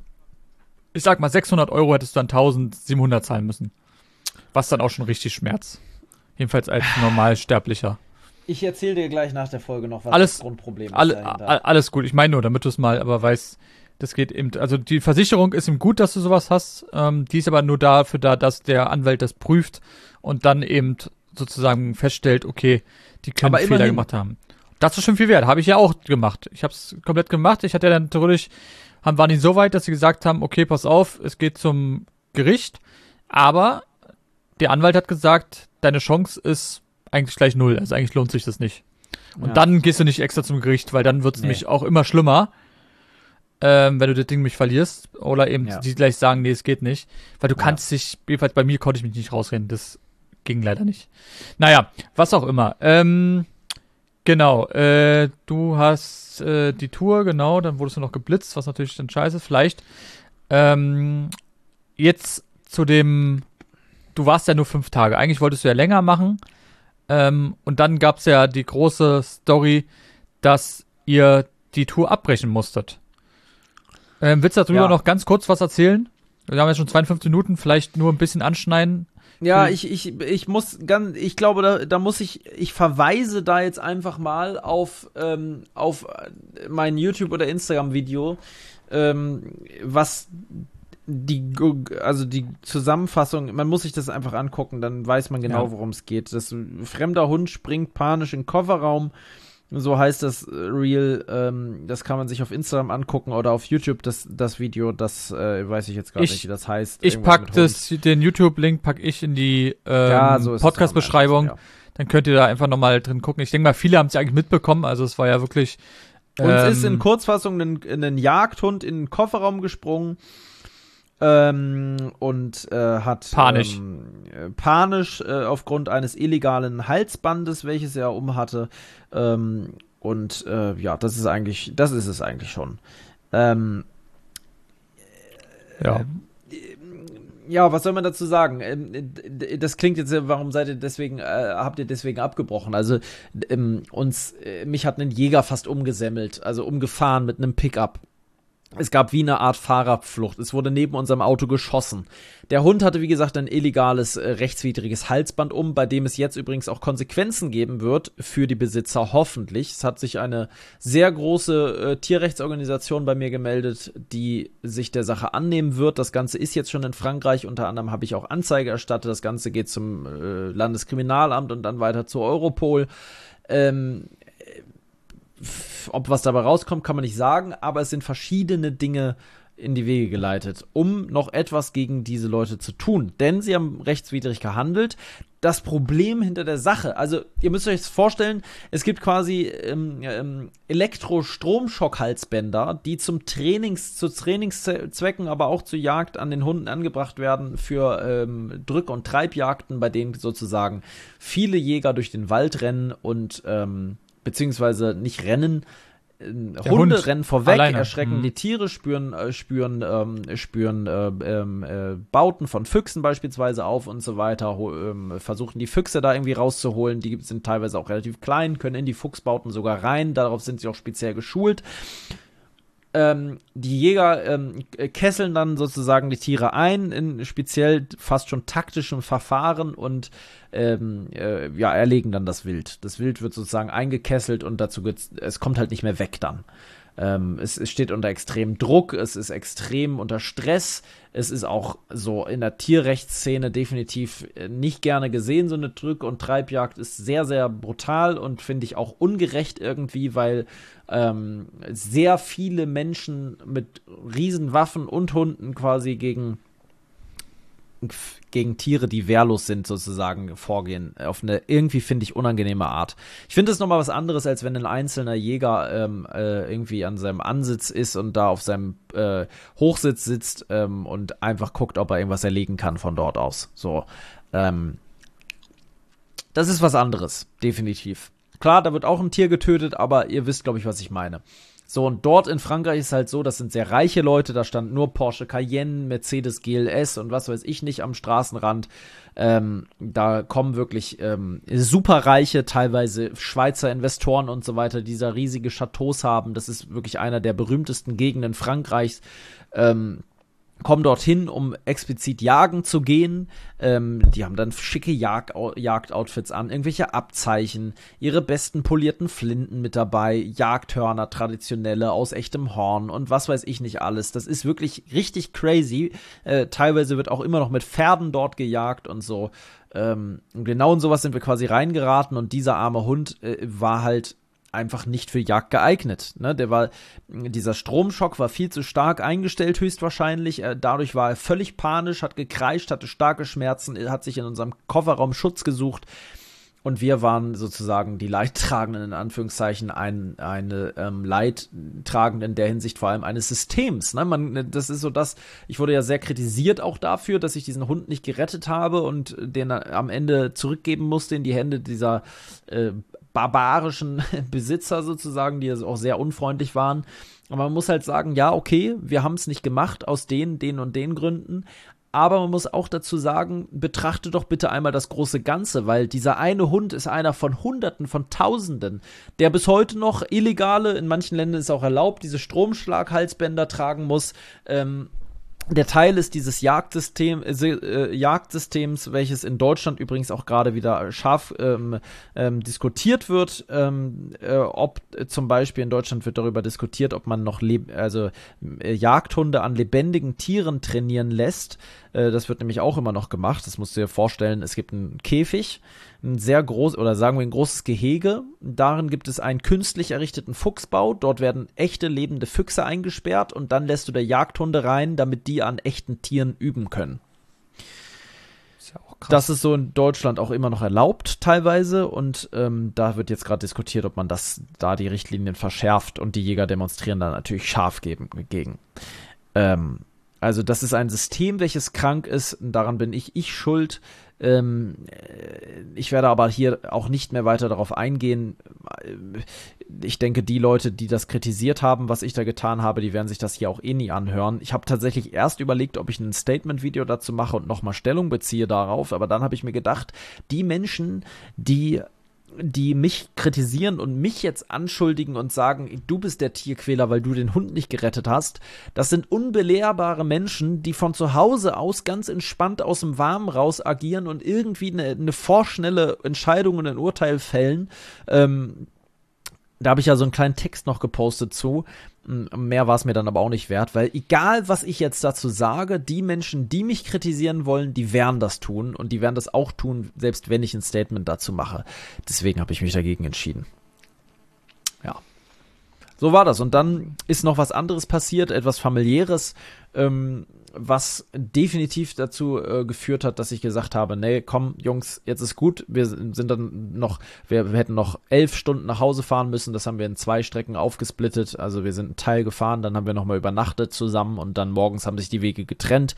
ich sag mal, sechshundert Euro hättest du dann tausendsiebenhundert zahlen müssen. Was dann auch schon richtig schmerzt. Jedenfalls als Normalsterblicher. Ich erzähle dir gleich nach der Folge noch, was Alles- das Grundproblem ist Alle, dahinter. a- alles gut, ich meine nur, damit du es mal aber weißt, das geht eben, also die Versicherung ist eben gut, dass du sowas hast, ähm, die ist aber nur dafür da, dass der Anwalt das prüft und dann eben sozusagen feststellt, okay, die können Aber Fehler immerhin. gemacht haben. Das ist schon viel wert, habe ich ja auch gemacht. Ich habe es komplett gemacht, ich hatte ja dann natürlich, haben, waren die so weit, dass sie gesagt haben, okay, pass auf, es geht zum Gericht, aber der Anwalt hat gesagt, deine Chance ist eigentlich gleich null, also eigentlich lohnt sich das nicht. Und Ja. dann gehst du nicht extra zum Gericht, weil dann wird es Nee. nämlich auch immer schlimmer, ähm, wenn du das Ding mich verlierst. Oder eben Ja. die gleich sagen, nee, es geht nicht. Weil du Ja. kannst dich, jedenfalls bei mir konnte ich mich nicht rausreden. Das ging leider nicht. Naja, was auch immer. Ähm, genau, äh, du hast äh, die Tour, genau, dann wurdest du noch geblitzt, was natürlich dann scheiße ist. Vielleicht. Ähm, jetzt zu dem, du warst ja nur fünf Tage. Eigentlich wolltest du ja länger machen. Ähm, und dann gab es ja die große Story, dass ihr die Tour abbrechen musstet. Ähm, willst du darüber Ja. noch ganz kurz was erzählen? Wir haben jetzt schon zweiundfünfzig Minuten, vielleicht nur ein bisschen anschneiden. Ja, Hm. ich, ich, ich muss ganz, ich glaube, da, da muss ich, ich verweise da jetzt einfach mal auf, ähm, auf mein YouTube- oder Instagram-Video, ähm, was die, also die Zusammenfassung, man muss sich das einfach angucken, dann weiß man genau, Ja. worum es geht. Das ein fremder Hund springt panisch in den Kofferraum. So heißt das äh, Reel, ähm, das kann man sich auf Instagram angucken oder auf YouTube, das, das Video, das äh, weiß ich jetzt gar Ich- nicht, wie das heißt. Ich Irgendwas pack mit Hund. das, den YouTube-Link pack ich in die ähm, Ja, so ist es Podcast-Beschreibung. am einfachsten, Dann könnt ihr da einfach nochmal drin gucken. Ich denke mal, viele haben es ja eigentlich mitbekommen. Also es war ja wirklich. ja. Uns ähm, ist in Kurzfassung ein, ein Jagdhund in den Kofferraum gesprungen ähm, und äh, hat Panisch. ähm, äh, panisch äh, aufgrund eines illegalen Halsbandes, welches er umhatte. Ähm, und äh, ja, das ist eigentlich, das ist es eigentlich schon. Ähm, ja. Ja, was soll man dazu sagen? Ähm, d- Das klingt jetzt, äh, warum seid ihr deswegen, äh, habt ihr deswegen abgebrochen? Also ähm, uns, äh, mich hat ein Jäger fast umgesemmelt, also umgefahren mit einem Pickup. Es gab wie eine Art Fahrradflucht. Es wurde neben unserem Auto geschossen. Der Hund hatte, wie gesagt, ein illegales, äh, rechtswidriges Halsband um, bei dem es jetzt übrigens auch Konsequenzen geben wird für die Besitzer, hoffentlich. Es hat sich eine sehr große äh, Tierrechtsorganisation bei mir gemeldet, die sich der Sache annehmen wird. Das Ganze ist jetzt schon in Frankreich. Unter anderem habe ich auch Anzeige erstattet. Das Ganze geht zum äh, Landeskriminalamt und dann weiter zu Europol. Ähm, Ob was dabei rauskommt, kann man nicht sagen, aber es sind verschiedene Dinge in die Wege geleitet, um noch etwas gegen diese Leute zu tun. Denn sie haben rechtswidrig gehandelt. Das Problem hinter der Sache, also ihr müsst euch das vorstellen, es gibt quasi ähm, ähm, Elektro-Stromschock-Halsbänder, die zum Trainings, zu Trainingszwecken, aber auch zur Jagd an den Hunden angebracht werden für ähm, Drück- und Treibjagden, bei denen sozusagen viele Jäger durch den Wald rennen und ähm, beziehungsweise nicht rennen, Der Hunde Hund rennen vorweg, alleine. erschrecken Mhm. die Tiere, spüren, äh, spüren, ähm, spüren äh, ähm, äh, Bauten von Füchsen beispielsweise auf und so weiter, ho- ähm, versuchen die Füchse da irgendwie rauszuholen. Die sind teilweise auch relativ klein, können in die Fuchsbauten sogar rein. Darauf sind sie auch speziell geschult. Ähm, die Jäger ähm, kesseln dann sozusagen die Tiere ein in speziell fast schon taktischem Verfahren und ähm, äh, ja, erlegen dann das Wild. Das Wild wird sozusagen eingekesselt und dazu geht's, es kommt halt nicht mehr weg dann. Ähm, es, es steht unter extremem Druck, es ist extrem unter Stress, es ist auch so in der Tierrechtsszene definitiv nicht gerne gesehen, so eine Drück- und Treibjagd ist sehr, sehr brutal und finde ich auch ungerecht irgendwie, weil ähm, sehr viele Menschen mit Riesenwaffen und Hunden quasi gegen gegen Tiere, die wehrlos sind, sozusagen vorgehen, auf eine irgendwie, finde ich, unangenehme Art. Ich finde es nochmal was anderes, als wenn ein einzelner Jäger ähm, äh, irgendwie an seinem Ansitz ist und da auf seinem äh, Hochsitz sitzt ähm, und einfach guckt, ob er irgendwas erlegen kann von dort aus. So, ähm, das ist was anderes, definitiv. Klar, da wird auch ein Tier getötet, aber ihr wisst, glaube ich, was ich meine. So, und dort in Frankreich ist halt so, das sind sehr reiche Leute, da stand nur Porsche Cayenne, Mercedes G L S und was weiß ich nicht am Straßenrand. Ähm, da kommen wirklich ähm, superreiche, teilweise Schweizer Investoren und so weiter, die da riesige Chateaus haben. Das ist wirklich einer der berühmtesten Gegenden Frankreichs. Ähm, kommen dorthin, um explizit jagen zu gehen. Ähm, die haben dann schicke Jagd Jagdoutfits an, irgendwelche Abzeichen, ihre besten polierten Flinten mit dabei, Jagdhörner, traditionelle, aus echtem Horn und was weiß ich nicht alles. Das ist wirklich richtig crazy. Äh, teilweise wird auch immer noch mit Pferden dort gejagt und so. Ähm, und genau in sowas sind wir quasi reingeraten und dieser arme Hund äh, war halt einfach nicht für Jagd geeignet. Ne? Der war, dieser Stromschock war viel zu stark eingestellt, höchstwahrscheinlich. Er, dadurch war er völlig panisch, hat gekreischt, hatte starke Schmerzen, hat sich in unserem Kofferraum Schutz gesucht. Und wir waren sozusagen die Leidtragenden, in Anführungszeichen, ein, eine ähm, Leidtragende in der Hinsicht vor allem eines Systems. Ne? Man, das ist so das, ich wurde ja sehr kritisiert auch dafür, dass ich diesen Hund nicht gerettet habe und den am Ende zurückgeben musste in die Hände dieser äh, barbarischen Besitzer sozusagen, die also auch sehr unfreundlich waren. Aber man muss halt sagen, ja, okay, wir haben es nicht gemacht aus den, den und den Gründen. Aber man muss auch dazu sagen, betrachte doch bitte einmal das große Ganze, weil dieser eine Hund ist einer von Hunderten, von Tausenden, der bis heute noch illegale, in manchen Ländern ist auch erlaubt, diese Stromschlaghalsbänder tragen muss. Ähm, Der Teil ist dieses Jagdsystem, äh, Jagdsystems, welches in Deutschland übrigens auch gerade wieder scharf ähm, ähm, diskutiert wird. Ähm, äh, ob äh, zum Beispiel in Deutschland wird darüber diskutiert, ob man noch leb- also äh, Jagdhunde an lebendigen Tieren trainieren lässt. Äh, das wird nämlich auch immer noch gemacht. Das musst du dir vorstellen. Es gibt einen Käfig, ein sehr groß oder sagen wir ein großes Gehege. Darin gibt es einen künstlich errichteten Fuchsbau. Dort werden echte lebende Füchse eingesperrt und dann lässt du da Jagdhunde rein, damit die an echten Tieren üben können. Ist ja auch krass. Das ist so in Deutschland auch immer noch erlaubt teilweise und ähm, da wird jetzt gerade diskutiert, ob man das da die Richtlinien verschärft und die Jäger demonstrieren da natürlich scharf geben, gegen. Ähm, also das ist ein System, welches krank ist, und daran bin ich ich schuld. Ähm, ich werde aber hier auch nicht mehr weiter darauf eingehen. Ich denke, die Leute, die das kritisiert haben, was ich da getan habe, die werden sich das hier auch eh nie anhören. Ich habe tatsächlich erst überlegt, ob ich ein Statement-Video dazu mache und nochmal Stellung beziehe darauf, aber dann habe ich mir gedacht, die Menschen, die die mich kritisieren und mich jetzt anschuldigen und sagen, du bist der Tierquäler, weil du den Hund nicht gerettet hast, das sind unbelehrbare Menschen, die von zu Hause aus ganz entspannt aus dem Warmen raus agieren und irgendwie eine, eine vorschnelle Entscheidung und ein Urteil fällen. Ähm, da habe ich ja so einen kleinen Text noch gepostet zu. Mehr war es mir dann aber auch nicht wert, weil egal, was ich jetzt dazu sage, die Menschen, die mich kritisieren wollen, die werden das tun und die werden das auch tun, selbst wenn ich ein Statement dazu mache. Deswegen habe ich mich dagegen entschieden. Ja. so war das. Und dann ist noch was anderes passiert, etwas Familiäres, ähm, was definitiv dazu äh, geführt hat, dass ich gesagt habe, nee, komm, Jungs, jetzt ist gut. Wir sind dann noch, wir, wir hätten noch elf Stunden nach Hause fahren müssen. Das haben wir in zwei Strecken aufgesplittet. Also wir sind einen Teil gefahren, dann haben wir nochmal übernachtet zusammen und dann morgens haben sich die Wege getrennt.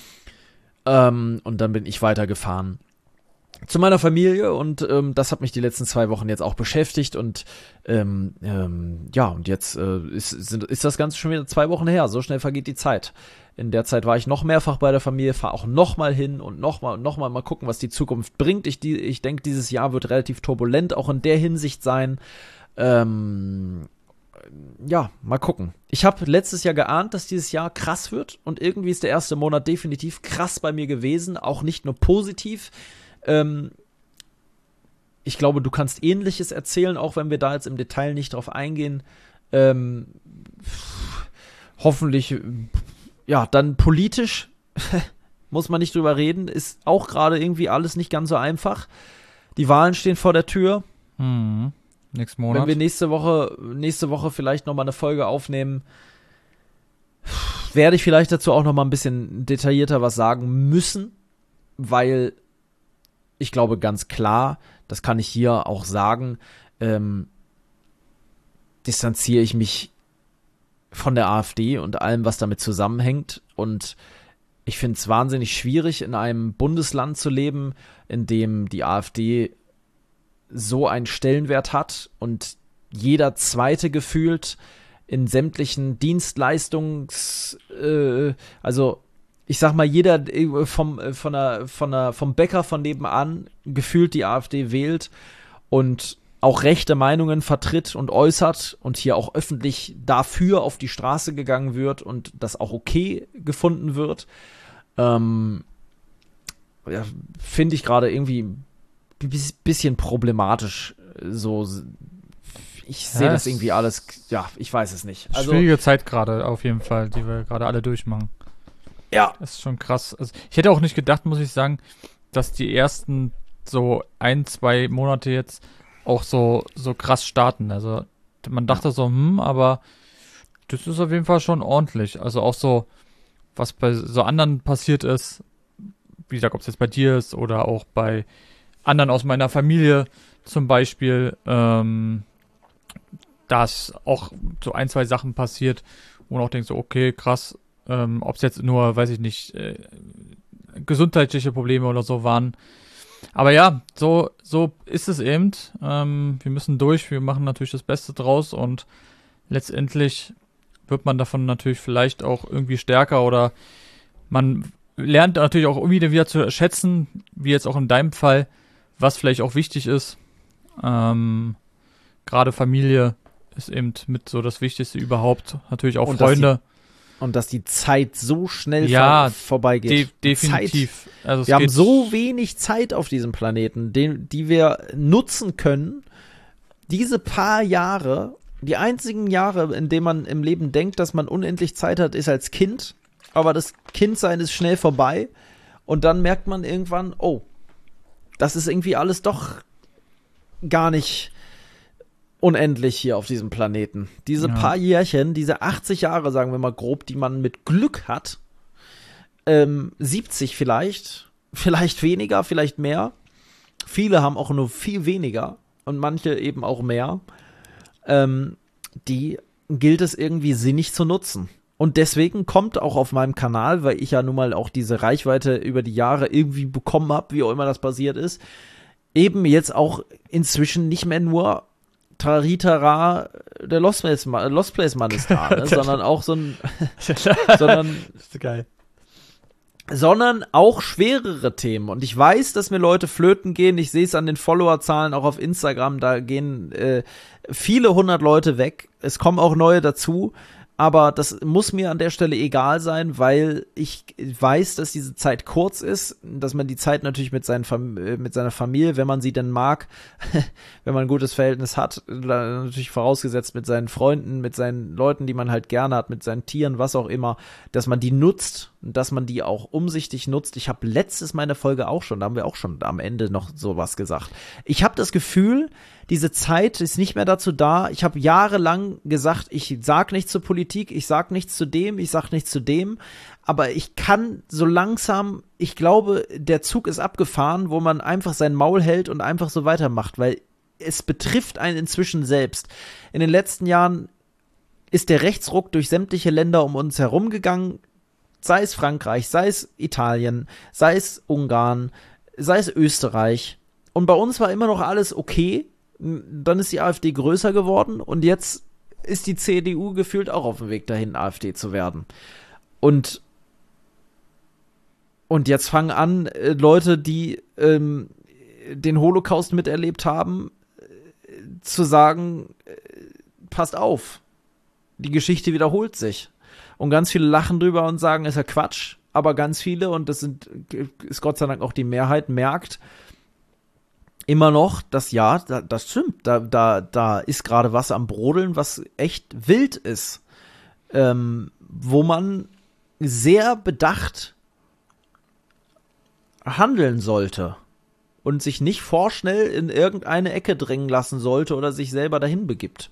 Ähm, und dann bin ich weitergefahren zu meiner Familie und ähm, das hat mich die letzten zwei Wochen jetzt auch beschäftigt und ähm, ähm, ja, und jetzt äh, ist, sind, ist das Ganze schon wieder zwei Wochen her. So schnell vergeht die Zeit. In der Zeit war ich noch mehrfach bei der Familie, fahre auch nochmal hin und nochmal und nochmal mal gucken, was die Zukunft bringt. Ich, die, ich denke, dieses Jahr wird relativ turbulent, auch in der Hinsicht sein. Ähm, ja, mal gucken. Ich habe letztes Jahr geahnt, dass dieses Jahr krass wird und irgendwie ist der erste Monat definitiv krass bei mir gewesen, auch nicht nur positiv. Ähm, ich glaube, du kannst Ähnliches erzählen, auch wenn wir da jetzt im Detail nicht drauf eingehen. Ähm, hoffentlich, ja, dann politisch muss man nicht drüber reden, ist auch gerade irgendwie alles nicht ganz so einfach. Die Wahlen stehen vor der Tür. Hm. Nächsten Monat. Wenn wir nächste Woche, nächste Woche vielleicht nochmal eine Folge aufnehmen, werde ich vielleicht dazu auch nochmal ein bisschen detaillierter was sagen müssen, weil ich glaube ganz klar, das kann ich hier auch sagen, ähm, distanziere ich mich von der AfD und allem, was damit zusammenhängt. Und ich finde es wahnsinnig schwierig, in einem Bundesland zu leben, in dem die AfD so einen Stellenwert hat und jeder Zweite gefühlt in sämtlichen Dienstleistungs, äh, also ich sag mal, jeder vom, von der, von der, vom Bäcker von nebenan gefühlt die AfD wählt und auch rechte Meinungen vertritt und äußert und hier auch öffentlich dafür auf die Straße gegangen wird und das auch okay gefunden wird, ähm, ja, finde ich gerade irgendwie ein bisschen problematisch. So, ich sehe Ja, das irgendwie alles, ja, ich weiß es nicht. Also, schwierige Zeit gerade auf jeden Fall, die wir gerade alle durchmachen. ja. Das ist schon krass. Also, ich hätte auch nicht gedacht, muss ich sagen, dass die ersten so ein, zwei Monate jetzt auch so, so krass starten. Also man dachte so, hm, aber das ist auf jeden Fall schon ordentlich. Also auch so, was bei so anderen passiert ist, wie gesagt, ob es jetzt bei dir ist oder auch bei anderen aus meiner Familie zum Beispiel, ähm, da ist auch so ein, zwei Sachen passiert, wo man auch denkt so, okay, krass, ähm, ob es jetzt nur, weiß ich nicht, äh, gesundheitliche Probleme oder so waren. Aber ja, so, so ist es eben. Ähm, wir müssen durch, wir machen natürlich das Beste draus und letztendlich wird man davon natürlich vielleicht auch irgendwie stärker oder man lernt natürlich auch irgendwie wieder zu schätzen, wie jetzt auch in deinem Fall, was vielleicht auch wichtig ist. Ähm, gerade Familie ist eben mit so das Wichtigste überhaupt. Natürlich auch und Freunde. Und dass die Zeit so schnell ja, vor, vorbeigeht. De- definitiv. Zeit. Also es wir haben geht so wenig Zeit auf diesem Planeten, den, die wir nutzen können. Diese paar Jahre, die einzigen Jahre, in denen man im Leben denkt, dass man unendlich Zeit hat, ist als Kind. Aber das Kindsein ist schnell vorbei. Und dann merkt man irgendwann, oh, das ist irgendwie alles doch gar nicht unendlich hier auf diesem Planeten. Diese Ja. paar Jährchen, diese achtzig Jahre, sagen wir mal grob, die man mit Glück hat, ähm, siebzig vielleicht, vielleicht weniger, vielleicht mehr. Viele haben auch nur viel weniger und manche eben auch mehr. Ähm, die gilt es irgendwie sinnig zu nutzen. Und deswegen kommt auch auf meinem Kanal, weil ich ja nun mal auch diese Reichweite über die Jahre irgendwie bekommen habe, wie auch immer das passiert ist, eben jetzt auch inzwischen nicht mehr nur Taritara, der Lost Place Mann, Lost Place Mann ist da, ne? sondern auch so ein, sondern, Das ist geil. sondern auch schwerere Themen. Und ich weiß, dass mir Leute flöten gehen. Ich sehe es an den Followerzahlen auch auf Instagram. Da gehen äh, viele hundert Leute weg. Es kommen auch neue dazu. Aber das muss mir an der Stelle egal sein, weil ich weiß, dass diese Zeit kurz ist, dass man die Zeit natürlich mit, seinen Fam- mit seiner Familie, wenn man sie denn mag, wenn man ein gutes Verhältnis hat, natürlich vorausgesetzt mit seinen Freunden, mit seinen Leuten, die man halt gerne hat, mit seinen Tieren, was auch immer, dass man die nutzt und dass man die auch umsichtig nutzt. Ich habe letztes Mal in der Folge auch schon, da haben wir auch schon am Ende noch sowas gesagt. Ich habe das Gefühl, diese Zeit ist nicht mehr dazu da. Ich habe jahrelang gesagt, ich sag nichts zur Politik, ich sag nichts zu dem, ich sag nichts zu dem. Aber ich kann so langsam, ich glaube, der Zug ist abgefahren, wo man einfach sein Maul hält und einfach so weitermacht, weil es betrifft einen inzwischen selbst. In den letzten Jahren ist der Rechtsruck durch sämtliche Länder um uns herum gegangen, sei es Frankreich, sei es Italien, sei es Ungarn, sei es Österreich. Und bei uns war immer noch alles okay. Dann ist die AfD größer geworden und jetzt ist die C D U gefühlt auch auf dem Weg dahin, AfD zu werden. Und, und jetzt fangen an, äh, Leute, die ähm, den Holocaust miterlebt haben, äh, zu sagen, äh, passt auf, die Geschichte wiederholt sich. Und ganz viele lachen drüber und sagen, ist ja Quatsch, aber ganz viele, und das sind, ist Gott sei Dank auch die Mehrheit, merkt, immer noch, dass ja, da, das stimmt, da, da, da ist gerade was am Brodeln, was echt wild ist, ähm, wo man sehr bedacht handeln sollte und sich nicht vorschnell in irgendeine Ecke drängen lassen sollte oder sich selber dahin begibt.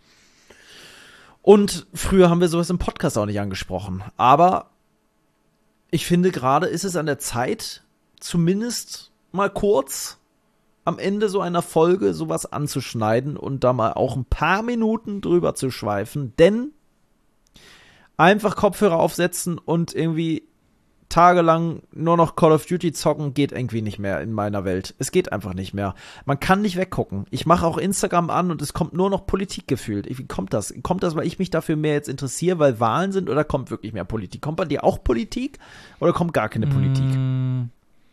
Und früher haben wir sowas im Podcast auch nicht angesprochen, aber ich finde, gerade ist es an der Zeit, zumindest mal kurz am Ende so einer Folge sowas anzuschneiden und da mal auch ein paar Minuten drüber zu schweifen, denn einfach Kopfhörer aufsetzen und irgendwie tagelang nur noch Call of Duty zocken geht irgendwie nicht mehr in meiner Welt. Es geht einfach nicht mehr. Man kann nicht weggucken. Ich mache auch Instagram an und es kommt nur noch Politik gefühlt. Wie kommt das? Kommt das, weil ich mich dafür mehr jetzt interessiere, weil Wahlen sind, oder kommt wirklich mehr Politik? Kommt bei dir auch Politik oder kommt gar keine Politik? Mm.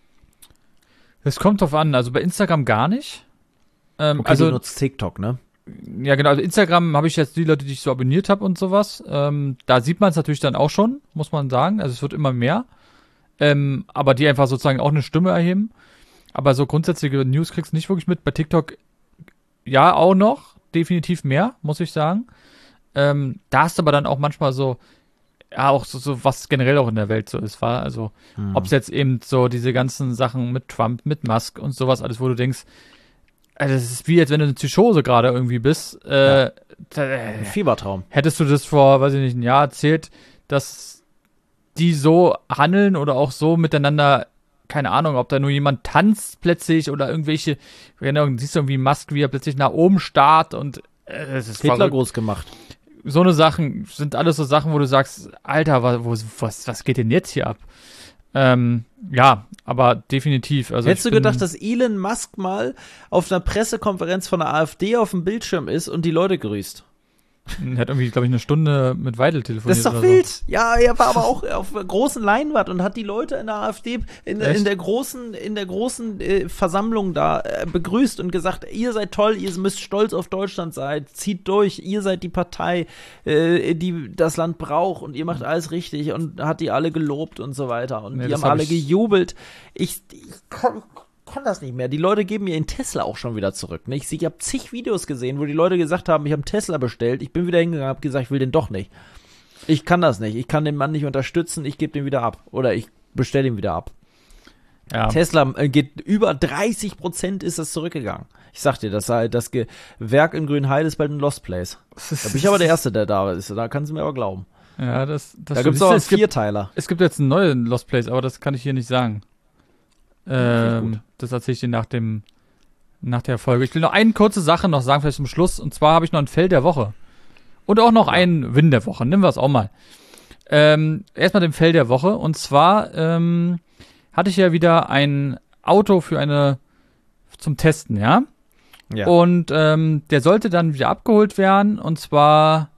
Es kommt drauf an, also bei Instagram gar nicht. Ähm, okay, also, du nutzt TikTok, ne? Ja, genau, also Instagram habe ich jetzt die Leute, die ich so abonniert habe und sowas. Ähm, da sieht man es natürlich dann auch schon, muss man sagen. Also es wird immer mehr. Ähm, aber die einfach sozusagen auch eine Stimme erheben. Aber so grundsätzliche News kriegst du nicht wirklich mit. Bei TikTok ja auch noch, definitiv mehr, muss ich sagen. Ähm, da ist aber dann auch manchmal so, ja, auch so, so, was generell auch in der Welt so ist, war. Also, hm. ob es jetzt eben so diese ganzen Sachen mit Trump, mit Musk und sowas, alles, wo du denkst, also das ist wie, als wenn du eine Psychose gerade irgendwie bist. Äh, ja. da, äh, Ein Fiebertraum. Hättest du das vor, weiß ich nicht, ein Jahr erzählt, dass die so handeln oder auch so miteinander, keine Ahnung, ob da nur jemand tanzt plötzlich oder irgendwelche, genau, siehst du irgendwie Musk, wie er plötzlich nach oben starrt und äh, das ist Hitler verrückt. Groß gemacht. So eine Sachen sind alles so Sachen, wo du sagst, Alter, was, was, was geht denn jetzt hier ab? Ähm, ja, aber definitiv. Also Hättest du bin, gedacht, dass Elon Musk mal auf einer Pressekonferenz von der AfD auf dem Bildschirm ist und die Leute grüßt? Er hat irgendwie, glaube ich, eine Stunde mit Weidel telefoniert. Das ist doch oder wild. So. Ja, er war aber auch auf einer großen Leinwand und hat die Leute in der AfD in, in der großen, in der großen äh, Versammlung da äh, begrüßt und gesagt, ihr seid toll, ihr müsst stolz auf Deutschland sein, zieht durch, ihr seid die Partei, äh, die das Land braucht und ihr macht alles richtig, und hat die alle gelobt und so weiter. Und Nee, die haben hab alle ich gejubelt. Ich, ich kann, kann das nicht mehr. Die Leute geben mir ihren Tesla auch schon wieder zurück. Ne? Ich, ich habe zig Videos gesehen, wo die Leute gesagt haben, ich habe einen Tesla bestellt, ich bin wieder hingegangen, habe gesagt, ich will den doch nicht. Ich kann das nicht. Ich kann den Mann nicht unterstützen, ich gebe den wieder ab. Oder ich bestelle ihn wieder ab. Ja. Tesla äh, geht über dreißig Prozent ist das zurückgegangen. Ich sag dir, das, das Werk in Grünheide ist bald ein Lost Place. Da bin ich aber der Erste, der da ist. Da kannst du mir aber glauben. Ja, das, das da gibt es auch einen Vierteiler. Es gibt jetzt einen neuen Lost Place, aber das kann ich hier nicht sagen. Ähm, das erzähle ich dir nach dem nach der Folge. Ich will noch eine kurze Sache noch sagen, vielleicht zum Schluss. Und zwar habe ich noch ein Fell der Woche. Und auch noch ja. einen Win der Woche. Nehmen wir es auch mal. Ähm, erstmal den Fell der Woche. Und zwar ähm, hatte ich ja wieder ein Auto für eine zum Testen, ja. ja. Und ähm, der sollte dann wieder abgeholt werden. Und zwar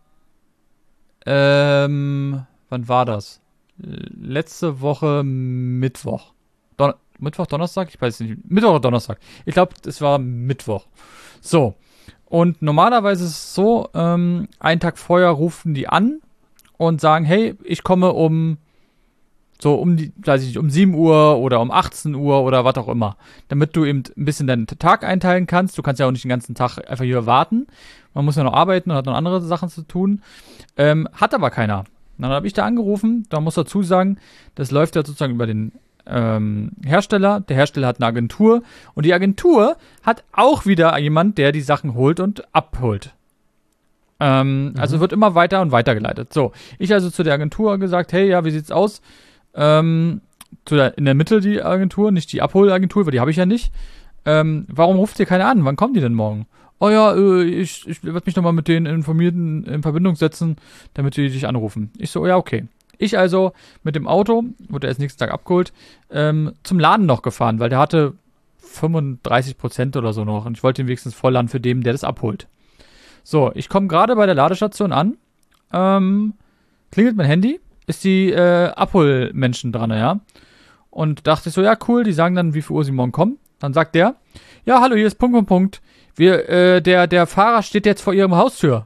ähm, wann war das? Letzte Woche Mittwoch. Don- Mittwoch, Donnerstag? Ich weiß nicht. Mittwoch oder Donnerstag. Ich glaube, es war Mittwoch. So. Und normalerweise ist es so, ähm, einen Tag vorher rufen die an und sagen, hey, ich komme um so um die, weiß ich nicht, um sieben Uhr oder um achtzehn Uhr oder was auch immer. Damit du eben ein bisschen deinen Tag einteilen kannst. Du kannst ja auch nicht den ganzen Tag einfach hier warten. Man muss ja noch arbeiten und hat noch andere Sachen zu tun. Ähm, hat aber keiner. Dann habe ich da angerufen. Da muss dazu sagen, das läuft ja sozusagen über den ähm, Hersteller. Der Hersteller hat eine Agentur. Und die Agentur hat auch wieder jemand, der die Sachen holt und abholt. Ähm, mhm. Also wird immer weiter und weiter geleitet. So, ich also zu der Agentur gesagt, hey, ja, wie sieht's aus? Ähm, zu der, in der Mitte die Agentur, nicht die Abholagentur, weil die habe ich ja nicht. Ähm, warum ruft ihr keiner an? Wann kommen die denn morgen? Oh ja, äh, ich, ich werde mich nochmal mit den Informierten in Verbindung setzen, damit die dich anrufen. Ich so, ja, okay. Ich also mit dem Auto, wurde erst nächsten Tag abgeholt, ähm, zum Laden noch gefahren, weil der hatte fünfunddreißig Prozent oder so noch und ich wollte ihn wenigstens vollladen für den, der das abholt. So, ich komme gerade bei der Ladestation an, ähm, klingelt mein Handy, ist die äh, Abholmenschen dran, ja. Und dachte ich so, ja, cool, die sagen dann, wie viel Uhr sie morgen kommen. Dann sagt der, ja, hallo, hier ist Punkt, Punkt, Punkt. Wir, äh, der, der Fahrer steht jetzt vor ihrem Haustür.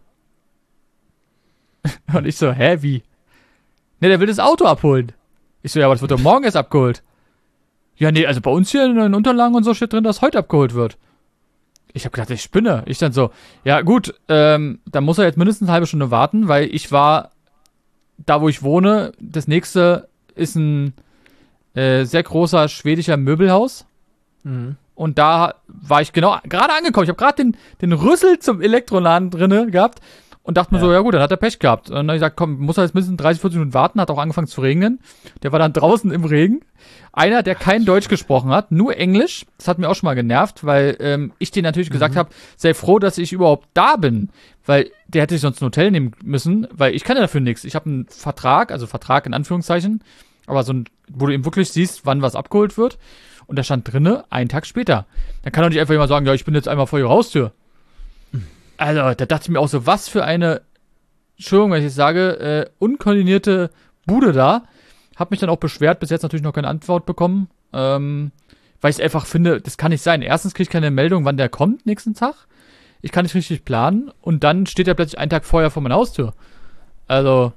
Und ich so, hä, wie? Ne, der will das Auto abholen. Ich so, ja, aber das wird doch morgen erst abgeholt. Ja, nee, also bei uns hier in den Unterlagen und so steht drin, dass heute abgeholt wird. Ich hab gedacht, ich spinne. Ich dann so, ja gut, ähm, da muss er jetzt mindestens eine halbe Stunde warten, weil ich war da, wo ich wohne, das nächste ist ein äh, sehr großer schwedischer Möbelhaus. Mhm. Und da war ich genau gerade angekommen. Ich habe gerade den, den Rüssel zum Elektroladen drinne gehabt und dachte mir ja. so, ja gut, dann hat er Pech gehabt. Und dann habe ich gesagt, komm, muss er jetzt mindestens dreißig, vierzig Minuten warten. Hat auch angefangen zu regnen. Der war dann draußen im Regen. Einer, der kein Deutsch gesprochen hat, nur Englisch. Das hat mir auch schon mal genervt, weil ähm, ich denen natürlich mhm. gesagt habe, sei froh, dass ich überhaupt da bin. Weil der hätte sich sonst ein Hotel nehmen müssen, weil ich kann ja dafür nichts. Ich habe einen Vertrag, also Vertrag in Anführungszeichen, aber so ein, wo du eben wirklich siehst, wann was abgeholt wird. Und da stand drinne, einen Tag später. Dann kann doch nicht einfach jemand sagen, ja, ich bin jetzt einmal vor ihrer Haustür. Mhm. Also, da dachte ich mir auch so, was für eine, Entschuldigung, wenn ich jetzt sage, äh, unkoordinierte Bude da. Hab mich dann auch beschwert, bis jetzt natürlich noch keine Antwort bekommen. Ähm, weil ich einfach finde, das kann nicht sein. Erstens kriege ich keine Meldung, wann der kommt nächsten Tag. Ich kann nicht richtig planen. Und dann steht er plötzlich einen Tag vorher vor meiner Haustür. Also,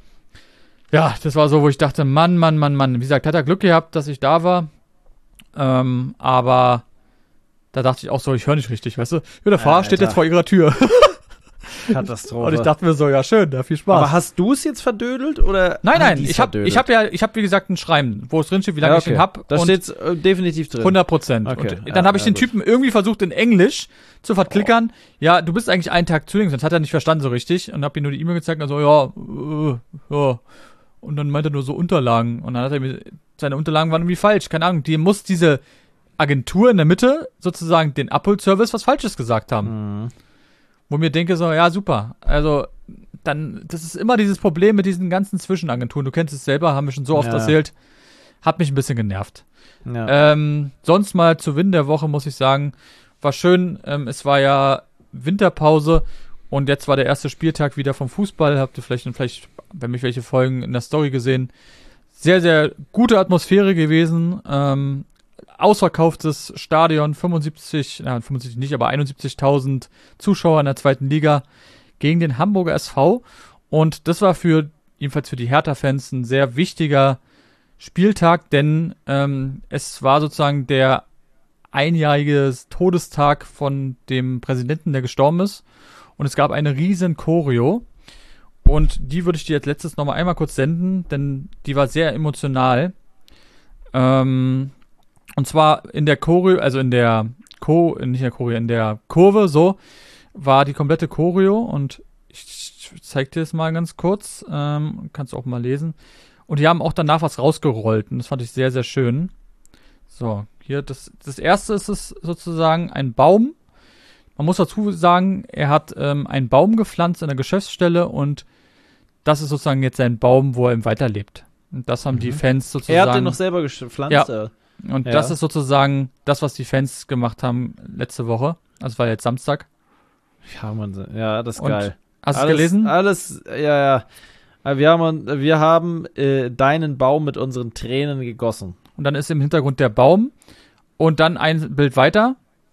ja, das war so, wo ich dachte, Mann, Mann, Mann, Mann. Wie gesagt, hat er Glück gehabt, dass ich da war. Ähm, aber da dachte ich auch so, ich höre nicht richtig, weißt du? Ja, der Fahrer äh, steht jetzt vor ihrer Tür. Katastrophe. Und ich dachte mir so, ja schön, da viel Spaß. Aber hast du es jetzt verdödelt oder? Nein, nein, ich habe ich hab ja, ich habe wie gesagt ein Schreiben, wo es drin steht, wie lange ja, okay. ich den hab. Da steht äh, definitiv drin. hundert Prozent. Okay. Und ja, dann habe ich ja, den gut. Typen irgendwie versucht in Englisch zu verklickern. Oh. Ja, du bist eigentlich einen Tag zu links, sonst hat er nicht verstanden so richtig und habe ihm nur die E-Mail gezeigt und so, ja, äh, ja. Und dann meinte er nur so Unterlagen und dann hat er mir, seine Unterlagen waren irgendwie falsch, keine Ahnung, die muss diese Agentur in der Mitte sozusagen den Abholservice was Falsches gesagt haben. Mhm. Wo mir denke so, ja super, also dann, das ist immer dieses Problem mit diesen ganzen Zwischenagenturen, du kennst es selber, haben wir schon so oft ja. erzählt, hat mich ein bisschen genervt. Ja. Ähm, sonst mal zu Win der Woche muss ich sagen, war schön, ähm, es war ja Winterpause und jetzt war der erste Spieltag wieder vom Fußball, habt ihr vielleicht, vielleicht, wenn mich welche Folgen in der Story gesehen, sehr, sehr gute Atmosphäre gewesen, ähm, ausverkauftes Stadion, fünfundsiebzig, na, fünfundsiebzig nicht, aber einundsiebzigtausend Zuschauer in der zweiten Liga gegen den Hamburger S V. Und das war für, jedenfalls für die Hertha-Fans, ein sehr wichtiger Spieltag, denn ähm, es war sozusagen der einjährige Todestag von dem Präsidenten, der gestorben ist. Und es gab eine riesen Choreo. Und die würde ich dir jetzt letztes noch mal einmal kurz senden, denn die war sehr emotional. Ähm, Und zwar in der Choreo, also in der Co, nicht in der Choreo, in der Kurve, so, war die komplette Choreo und ich zeig dir das mal ganz kurz, ähm, kannst du auch mal lesen. Und die haben auch danach was rausgerollt und das fand ich sehr, sehr schön. So, hier, das, das erste ist es sozusagen ein Baum. Man muss dazu sagen, er hat ähm, einen Baum gepflanzt in der Geschäftsstelle und das ist sozusagen jetzt sein Baum, wo er ihm weiterlebt. Und das haben mhm. die Fans sozusagen. Er hat den noch selber gepflanzt, ja. Und ja. das ist sozusagen das, was die Fans gemacht haben letzte Woche. Also war jetzt Samstag. Ja, man, ja, das ist und geil. Hast du es alles, gelesen? Alles, ja, ja. Wir haben, wir haben äh, deinen Baum mit unseren Tränen gegossen. Und dann ist im Hintergrund der Baum und dann ein Bild weiter.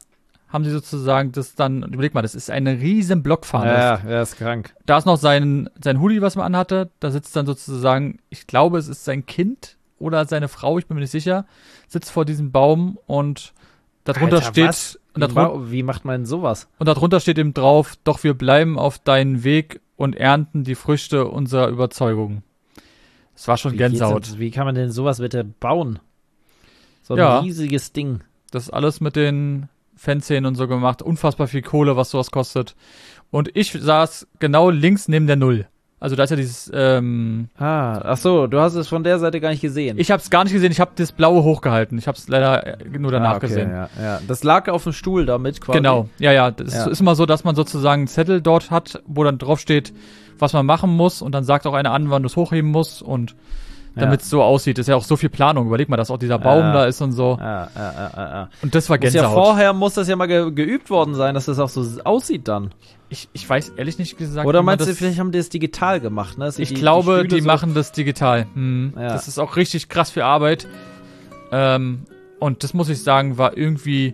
haben sie sozusagen das dann, überleg mal, das ist eine riesen Blockfahne. Ja, ja, ist krank. Da ist noch sein, sein Hoodie, was man anhatte. Da sitzt dann sozusagen, ich glaube, es ist sein Kind oder seine Frau, ich bin mir nicht sicher, sitzt vor diesem Baum und darunter Alter, steht, was? und Wie, darunter, ma- wie macht man denn sowas? und darunter steht eben drauf, doch wir bleiben auf deinen Weg und ernten die Früchte unserer Überzeugung. Das war schon Wie geht's Gänsehaut. denn- Wie kann man denn sowas bitte bauen? So ein Ja. riesiges Ding. Das ist alles mit den Fanszenen und so gemacht. Unfassbar viel Kohle, was sowas kostet. Und ich saß genau links neben der Null. Also da ist ja dieses, ähm, Ah, ach so, du hast es von der Seite gar nicht gesehen. ich habe es gar nicht gesehen, ich habe das Blaue hochgehalten. Ich habe es leider äh, nur danach ah, okay, gesehen. Ja, ja. Das lag auf dem Stuhl damit quasi. Genau, ja, ja. Das Ja. ist immer so, dass man sozusagen einen Zettel dort hat, wo dann drauf steht, was man machen muss. Und dann sagt auch einer an, wann du es hochheben musst. Und damit es so aussieht, ist ja auch so viel Planung. Überleg mal, dass auch dieser Baum Ja. da ist und so. Ja, ja, ja, ja, ja. Und das war Muss ja Gänsehaut. vorher muss das ja mal ge geübt worden sein, dass das auch so aussieht dann. Ich, ich weiß ehrlich nicht gesagt. Oder wie man meinst du, das- vielleicht haben die es digital gemacht, ne? Dass sie Ich die, glaube, die, die, Stühle so- machen das digital. Hm. Ja. Das ist auch richtig krass viel Arbeit. Ähm, und das muss ich sagen, war irgendwie.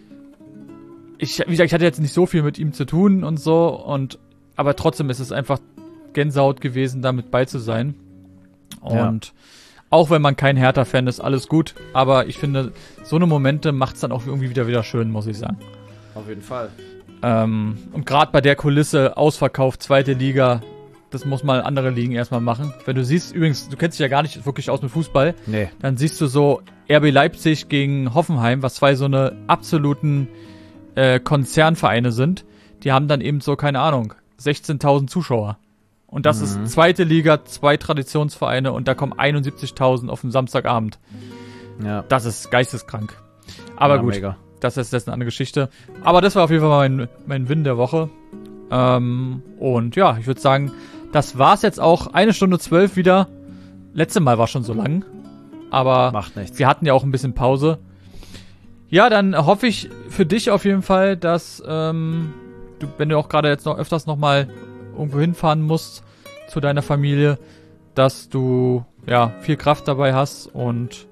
Ich, wie gesagt, ich hatte jetzt nicht so viel mit ihm zu tun und so. Und aber trotzdem ist es einfach Gänsehaut gewesen, damit bei zu sein. Und auch wenn man kein Hertha-Fan ist, alles gut. Aber ich finde, so eine Momente macht es dann auch irgendwie wieder wieder schön, muss ich sagen. Auf jeden Fall. Ähm, und gerade bei der Kulisse, ausverkauft, zweite Liga, das muss mal andere Ligen erstmal machen. Wenn du siehst, übrigens, du kennst dich ja gar nicht wirklich aus mit Fußball, Nee. dann siehst du so R B Leipzig gegen Hoffenheim, was zwei so eine absoluten äh, Konzernvereine sind. Die haben dann eben so, keine Ahnung, sechzehntausend Zuschauer. Und das Mhm. ist zweite Liga, zwei Traditionsvereine und da kommen einundsiebzigtausend auf den Samstagabend. Ja. Das ist geisteskrank. Aber ja, gut. Mega. Das ist jetzt eine andere Geschichte. Aber das war auf jeden Fall mein, mein Win der Woche. Ähm, und ja, ich würde sagen, das war's jetzt auch. Eine Stunde zwölf wieder. Letzte Mal war schon so lang. Aber Macht nichts. wir hatten ja auch ein bisschen Pause. Ja, dann hoffe ich für dich auf jeden Fall, dass ähm, du, wenn du auch gerade jetzt noch öfters nochmal irgendwo hinfahren musst zu deiner Familie, dass du ja viel Kraft dabei hast und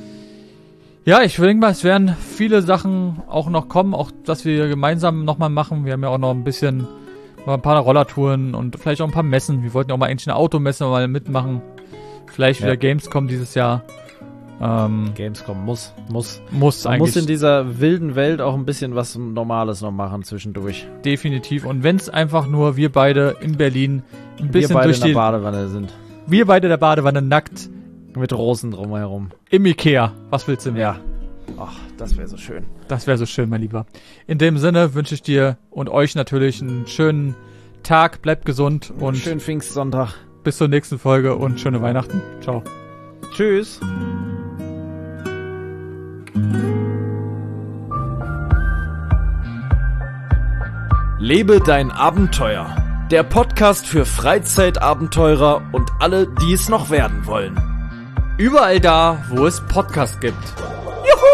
ja, ich denke mal, es werden viele Sachen auch noch kommen, auch dass wir gemeinsam nochmal machen. Wir haben ja auch noch ein bisschen, mal ein paar Rollertouren und vielleicht auch ein paar Messen. Wir wollten ja auch mal eigentlich eine Automesse mal mitmachen. Vielleicht wieder Ja. Gamescom dieses Jahr. Ähm, Gamescom muss, muss. muss Man eigentlich muss in dieser wilden Welt auch ein bisschen was Normales noch machen zwischendurch. definitiv. Und wenn es einfach nur wir beide in Berlin ein Wir bisschen beide durch in der die, Badewanne sind. wir beide der Badewanne nackt Mit Rosen drumherum. im Ikea. Was willst du mehr? Ja. Ach, das wäre so schön. Das wäre so schön, mein Lieber. In dem Sinne wünsche ich dir und euch natürlich einen schönen Tag. Bleibt gesund und Schönen Pfingstsonntag. bis zur nächsten Folge und schöne Weihnachten. Ciao. Tschüss. Lebe dein Abenteuer. Der Podcast für Freizeitabenteurer und alle, die es noch werden wollen. Überall da, wo es Podcasts gibt. Juhu!